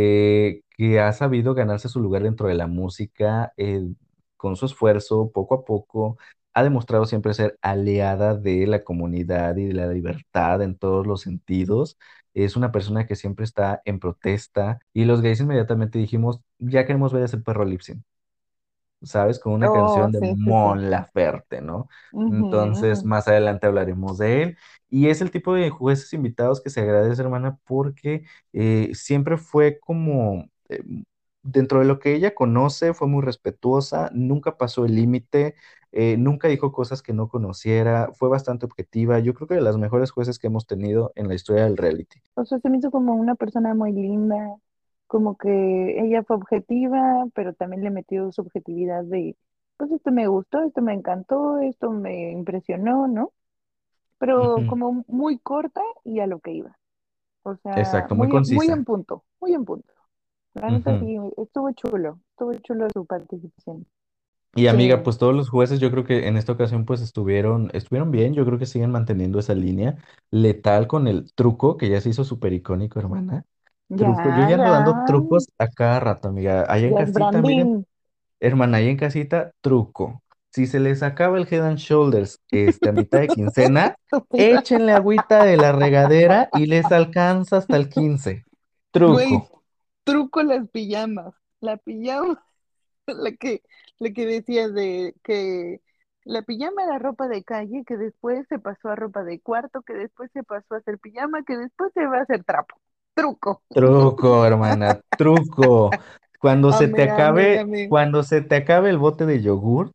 que ha sabido ganarse su lugar dentro de la música con su esfuerzo, poco a poco. Ha demostrado siempre ser aliada de la comunidad y de la libertad en todos los sentidos. Es una persona que siempre está en protesta y los gays inmediatamente dijimos, ya queremos ver ese perro lip sync, ¿sabes? Con una Oh, canción de sí, sí, sí. Mon Laferte, ¿no? Ujú, Entonces, ujú. más adelante hablaremos de él. Y es el tipo de jueces invitados que se agradece, hermana, porque siempre fue como, dentro de lo que ella conoce, fue muy respetuosa, nunca pasó el límite, nunca dijo cosas que no conociera, fue bastante objetiva. Yo creo que de las mejores jueces que hemos tenido en la historia del reality. O sea, se me hizo como una persona muy linda, como que ella fue objetiva, pero también le metió su objetividad de, pues esto me gustó, esto me encantó, esto me impresionó, ¿no? Pero Ujú. como muy corta y a lo que iba. O sea, Exacto, muy muy concisa. en punto, muy en punto. La neta Ujú. sí, estuvo chulo su participación. Y Sí, amiga, pues todos los jueces yo creo que en esta ocasión pues estuvieron bien, yo creo que siguen manteniendo esa línea letal con el truco que ya se hizo súper icónico, hermana. Truco, yo ya, ya ando ya, dando trucos a cada rato, amiga. Allá en ya es casita, miren, branding. hermana, allá en casita, truco. Si se les acaba el Head and Shoulders a mitad de quincena, Estúpida. échenle agüita de la regadera y les alcanza hasta el 15. Güey, Truco. truco las pijamas. La pijama, la que, la que decía de que la pijama era ropa de calle, que después se pasó a ropa de cuarto, que después se pasó a hacer pijama, que después se va a hacer trapo. Truco. Truco, hermana, truco. Amé, amé, amé. Cuando se te acabe el bote de yogur,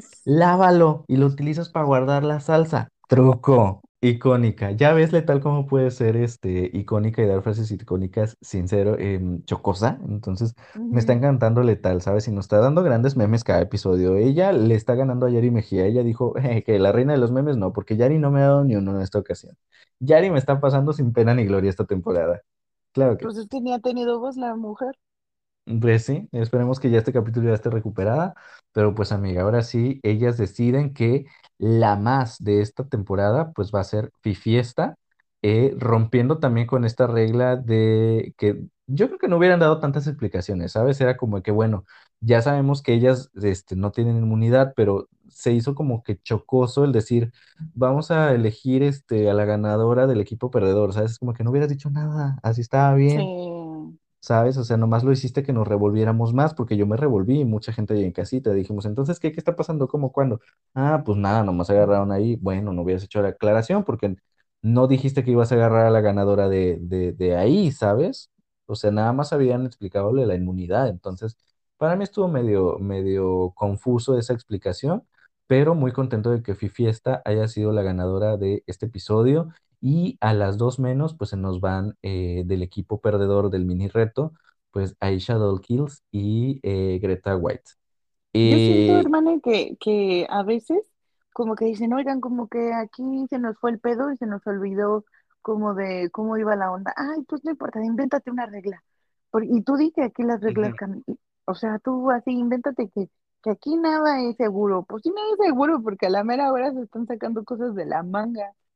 lávalo y lo utilizas para guardar la salsa. Truco. Icónica. Ya ves, letal, cómo puede ser icónica y dar frases icónicas sincero, chocosa. Entonces, me está Ujú. encantando letal, ¿sabes? Y nos está dando grandes memes cada episodio. Ella le está ganando a Yari Mejía. Ella dijo que la reina de los memes no, porque Yari no me ha dado ni uno en esta ocasión. Yari me está pasando sin pena ni gloria esta temporada. Claro que Pues es que ni ha tenido voz la mujer. pues sí, esperemos que ya este capítulo ya esté recuperada, pero pues amiga, ahora sí, ellas deciden que la más de esta temporada pues va a ser Fifiesta, rompiendo también con esta regla de que yo creo que no hubieran dado tantas explicaciones, ¿sabes? Era como que bueno, ya sabemos que ellas no tienen inmunidad, pero se hizo como que chocoso el decir, vamos a elegir a la ganadora del equipo perdedor, ¿sabes? Es como que no hubieras dicho nada, así estaba Sí. bien. ¿Sabes? O sea, nomás lo hiciste que nos revolviéramos más, porque yo me revolví y mucha gente ahí en casita. Dijimos, entonces, ¿qué está pasando? ¿Cómo? ¿Cuándo? Ah, pues nada, nomás agarraron ahí. Bueno, no hubieras hecho la aclaración porque no dijiste que ibas a agarrar a la ganadora de ahí, ¿sabes? O sea, nada más habían explicado lo de la inmunidad. Entonces, para mí estuvo medio confuso esa explicación, pero muy contento de que Fifiesta haya sido la ganadora de este episodio. Y a las dos menos, pues se nos van del equipo perdedor del mini reto, pues Aisha Kills y Greta White. Yo siento, Eh, hermana, que a veces como que dicen, oigan, como que aquí se nos fue el pedo y se nos olvidó como de cómo iba la onda. Ay, pues no importa, invéntate una regla. Y tú di que aquí las reglas Ujú. cambian. O sea, tú así, invéntate que aquí nada es seguro. Pues sí, nada es seguro porque a la mera hora se están sacando cosas de la manga.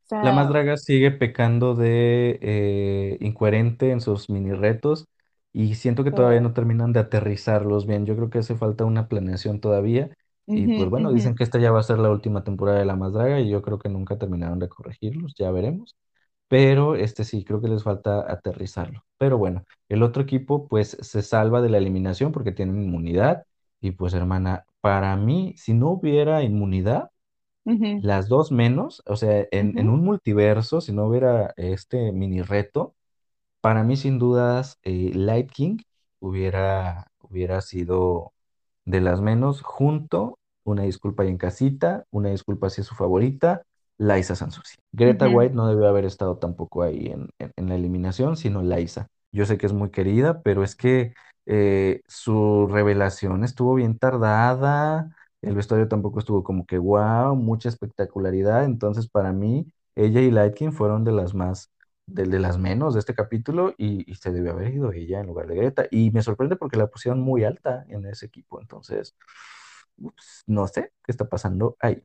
La más sea, draga sigue pecando de incoherente en sus mini retos y siento que todavía no terminan de aterrizarlos bien. Yo creo que hace falta una planeación todavía y ujú, pues bueno, ujú, dicen que esta ya va a ser la última temporada de La más draga y yo creo que nunca terminaron de corregirlos, ya veremos. Pero este sí, creo que les falta aterrizarlo. Pero bueno, el otro equipo pues se salva de la eliminación porque tienen inmunidad y pues hermana, para mí, si no hubiera inmunidad, ujú, las dos menos, o sea, en ujú, un multiverso, si no hubiera este mini reto, para mí sin dudas Light King hubiera sido de las menos, junto, una disculpa ahí en casita, una disculpa si es su favorita, Liza Sansusi. Greta ujú. White no debió haber estado tampoco ahí en la eliminación, sino Liza. Yo sé que es muy querida, pero es que su revelación estuvo bien tardada, el vestuario tampoco estuvo como que wow, mucha espectacularidad, entonces para mí ella y Light King fueron de las más de las menos de este capítulo y se debió haber ido ella en lugar de Greta. Y me sorprende porque la pusieron muy alta en ese equipo. Entonces, ups, no sé qué está pasando ahí.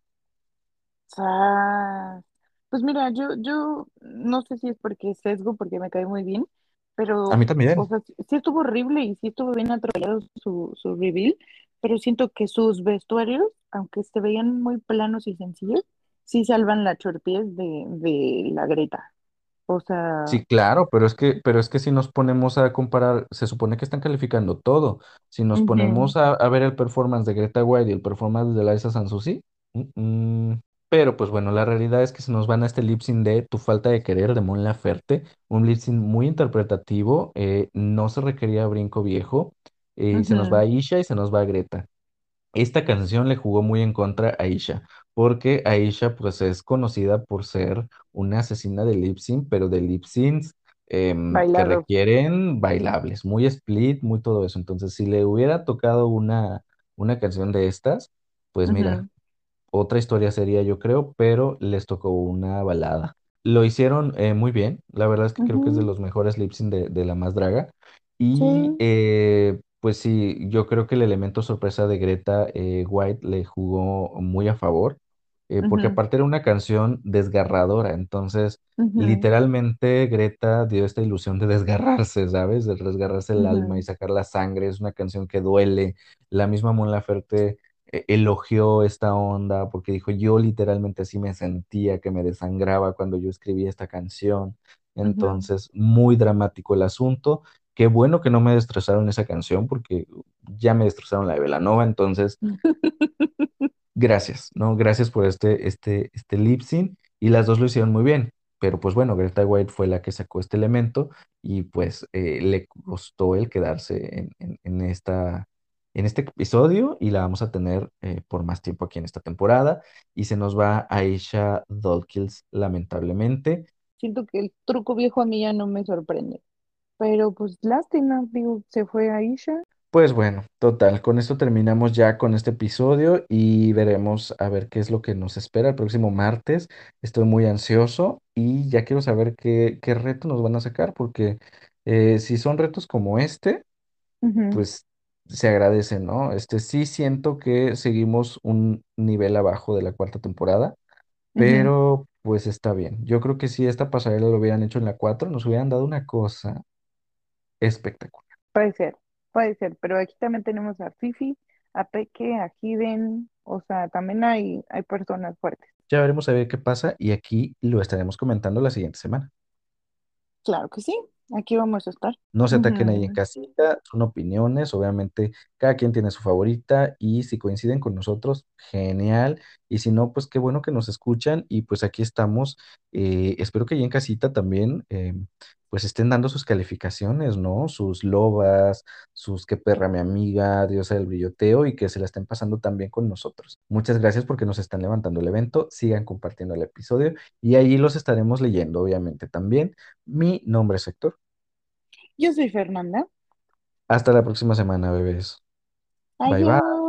Ah, pues mira, yo no sé si es porque es sesgo, porque me cae muy bien, A pero, mí o también. sea, sí estuvo horrible y sí estuvo bien atropellado su reveal, pero siento que sus vestuarios, aunque se veían muy planos y sencillos, sí salvan la chorpies de la Greta. O sea, Sí, claro, pero es que si nos ponemos a comparar, se supone que están calificando todo. Si nos ujú, ponemos a ver el performance de Greta White y el performance de Liza Sansusi, pero pues bueno, la realidad es que se nos van a este lip sync de Tu falta de querer de Mon Laferte, un lip sync muy interpretativo, no se requería brinco viejo, se nos va ujú, Aisha y se nos va Greta. Esta canción le jugó muy en contra a Aisha, porque Aisha pues es conocida por ser una asesina de lip sync, pero de lip syncs que bailado. requieren bailables, muy split, muy todo eso. Entonces, si le hubiera tocado una canción de estas, pues mira, Ujú, otra historia sería, yo creo, pero les tocó una balada. Lo hicieron muy bien, la verdad es que creo que es de ujú, los mejores lip sync de La Más Draga. Y sí, pues sí, yo creo que el elemento sorpresa de Greta White le jugó muy a favor, porque ujú, aparte era una canción desgarradora, entonces ujú, literalmente Greta dio esta ilusión de desgarrarse, ¿sabes? De desgarrarse el alma y ujú, sacar la sangre, es una canción que duele. La misma Mon Laferte elogió esta onda porque dijo, yo literalmente así me sentía que me desangraba cuando yo escribí esta canción. ujú. Entonces, muy dramático el asunto. Qué bueno que no me destrozaron esa canción porque ya me destrozaron la de Belanova. Entonces, gracias, ¿no? Gracias por este lip sync y las dos lo hicieron muy bien. Pero pues bueno, Greta White fue la que sacó este elemento y pues le costó el quedarse en este episodio y la vamos a tener por más tiempo aquí en esta temporada. Y se nos va Aisha Dawkins, lamentablemente. Siento que el truco viejo a mí ya no me sorprende. Pero pues lástima, digo, se fue Aisha. Pues bueno, total, con esto terminamos ya con este episodio y veremos a ver qué es lo que nos espera el próximo martes. Estoy muy ansioso y ya quiero saber qué reto nos van a sacar, porque si son retos como este, Ujú, pues se agradece, ¿no? Este sí siento que seguimos un nivel abajo de la cuarta temporada, ujú. pero pues está bien. Yo creo que si esta pasarela lo hubieran hecho en la 4 nos hubieran dado una cosa espectacular. Puede puede ser, pero aquí también tenemos a Fifi, a Peque, a Hiden, o sea, también hay personas fuertes. Ya veremos a ver qué pasa y aquí lo estaremos comentando la siguiente semana. Claro que sí, aquí vamos a estar. No se ataquen ahí en Ujú, casita, son opiniones, obviamente cada quien tiene su favorita y si coinciden con nosotros, genial, y si no, pues qué bueno que nos escuchan y pues aquí estamos. Espero que ahí en casita también pues estén dando sus calificaciones, ¿no? Sus lobas, sus qué perra mi amiga, diosa del brilloteo y que se la estén pasando también con nosotros. Muchas gracias porque nos están levantando el evento, sigan compartiendo el episodio y ahí los estaremos leyendo, obviamente también. Mi nombre es Héctor. yo soy Fernanda. Hasta la próxima semana, bebés. Bye bye. Adiós.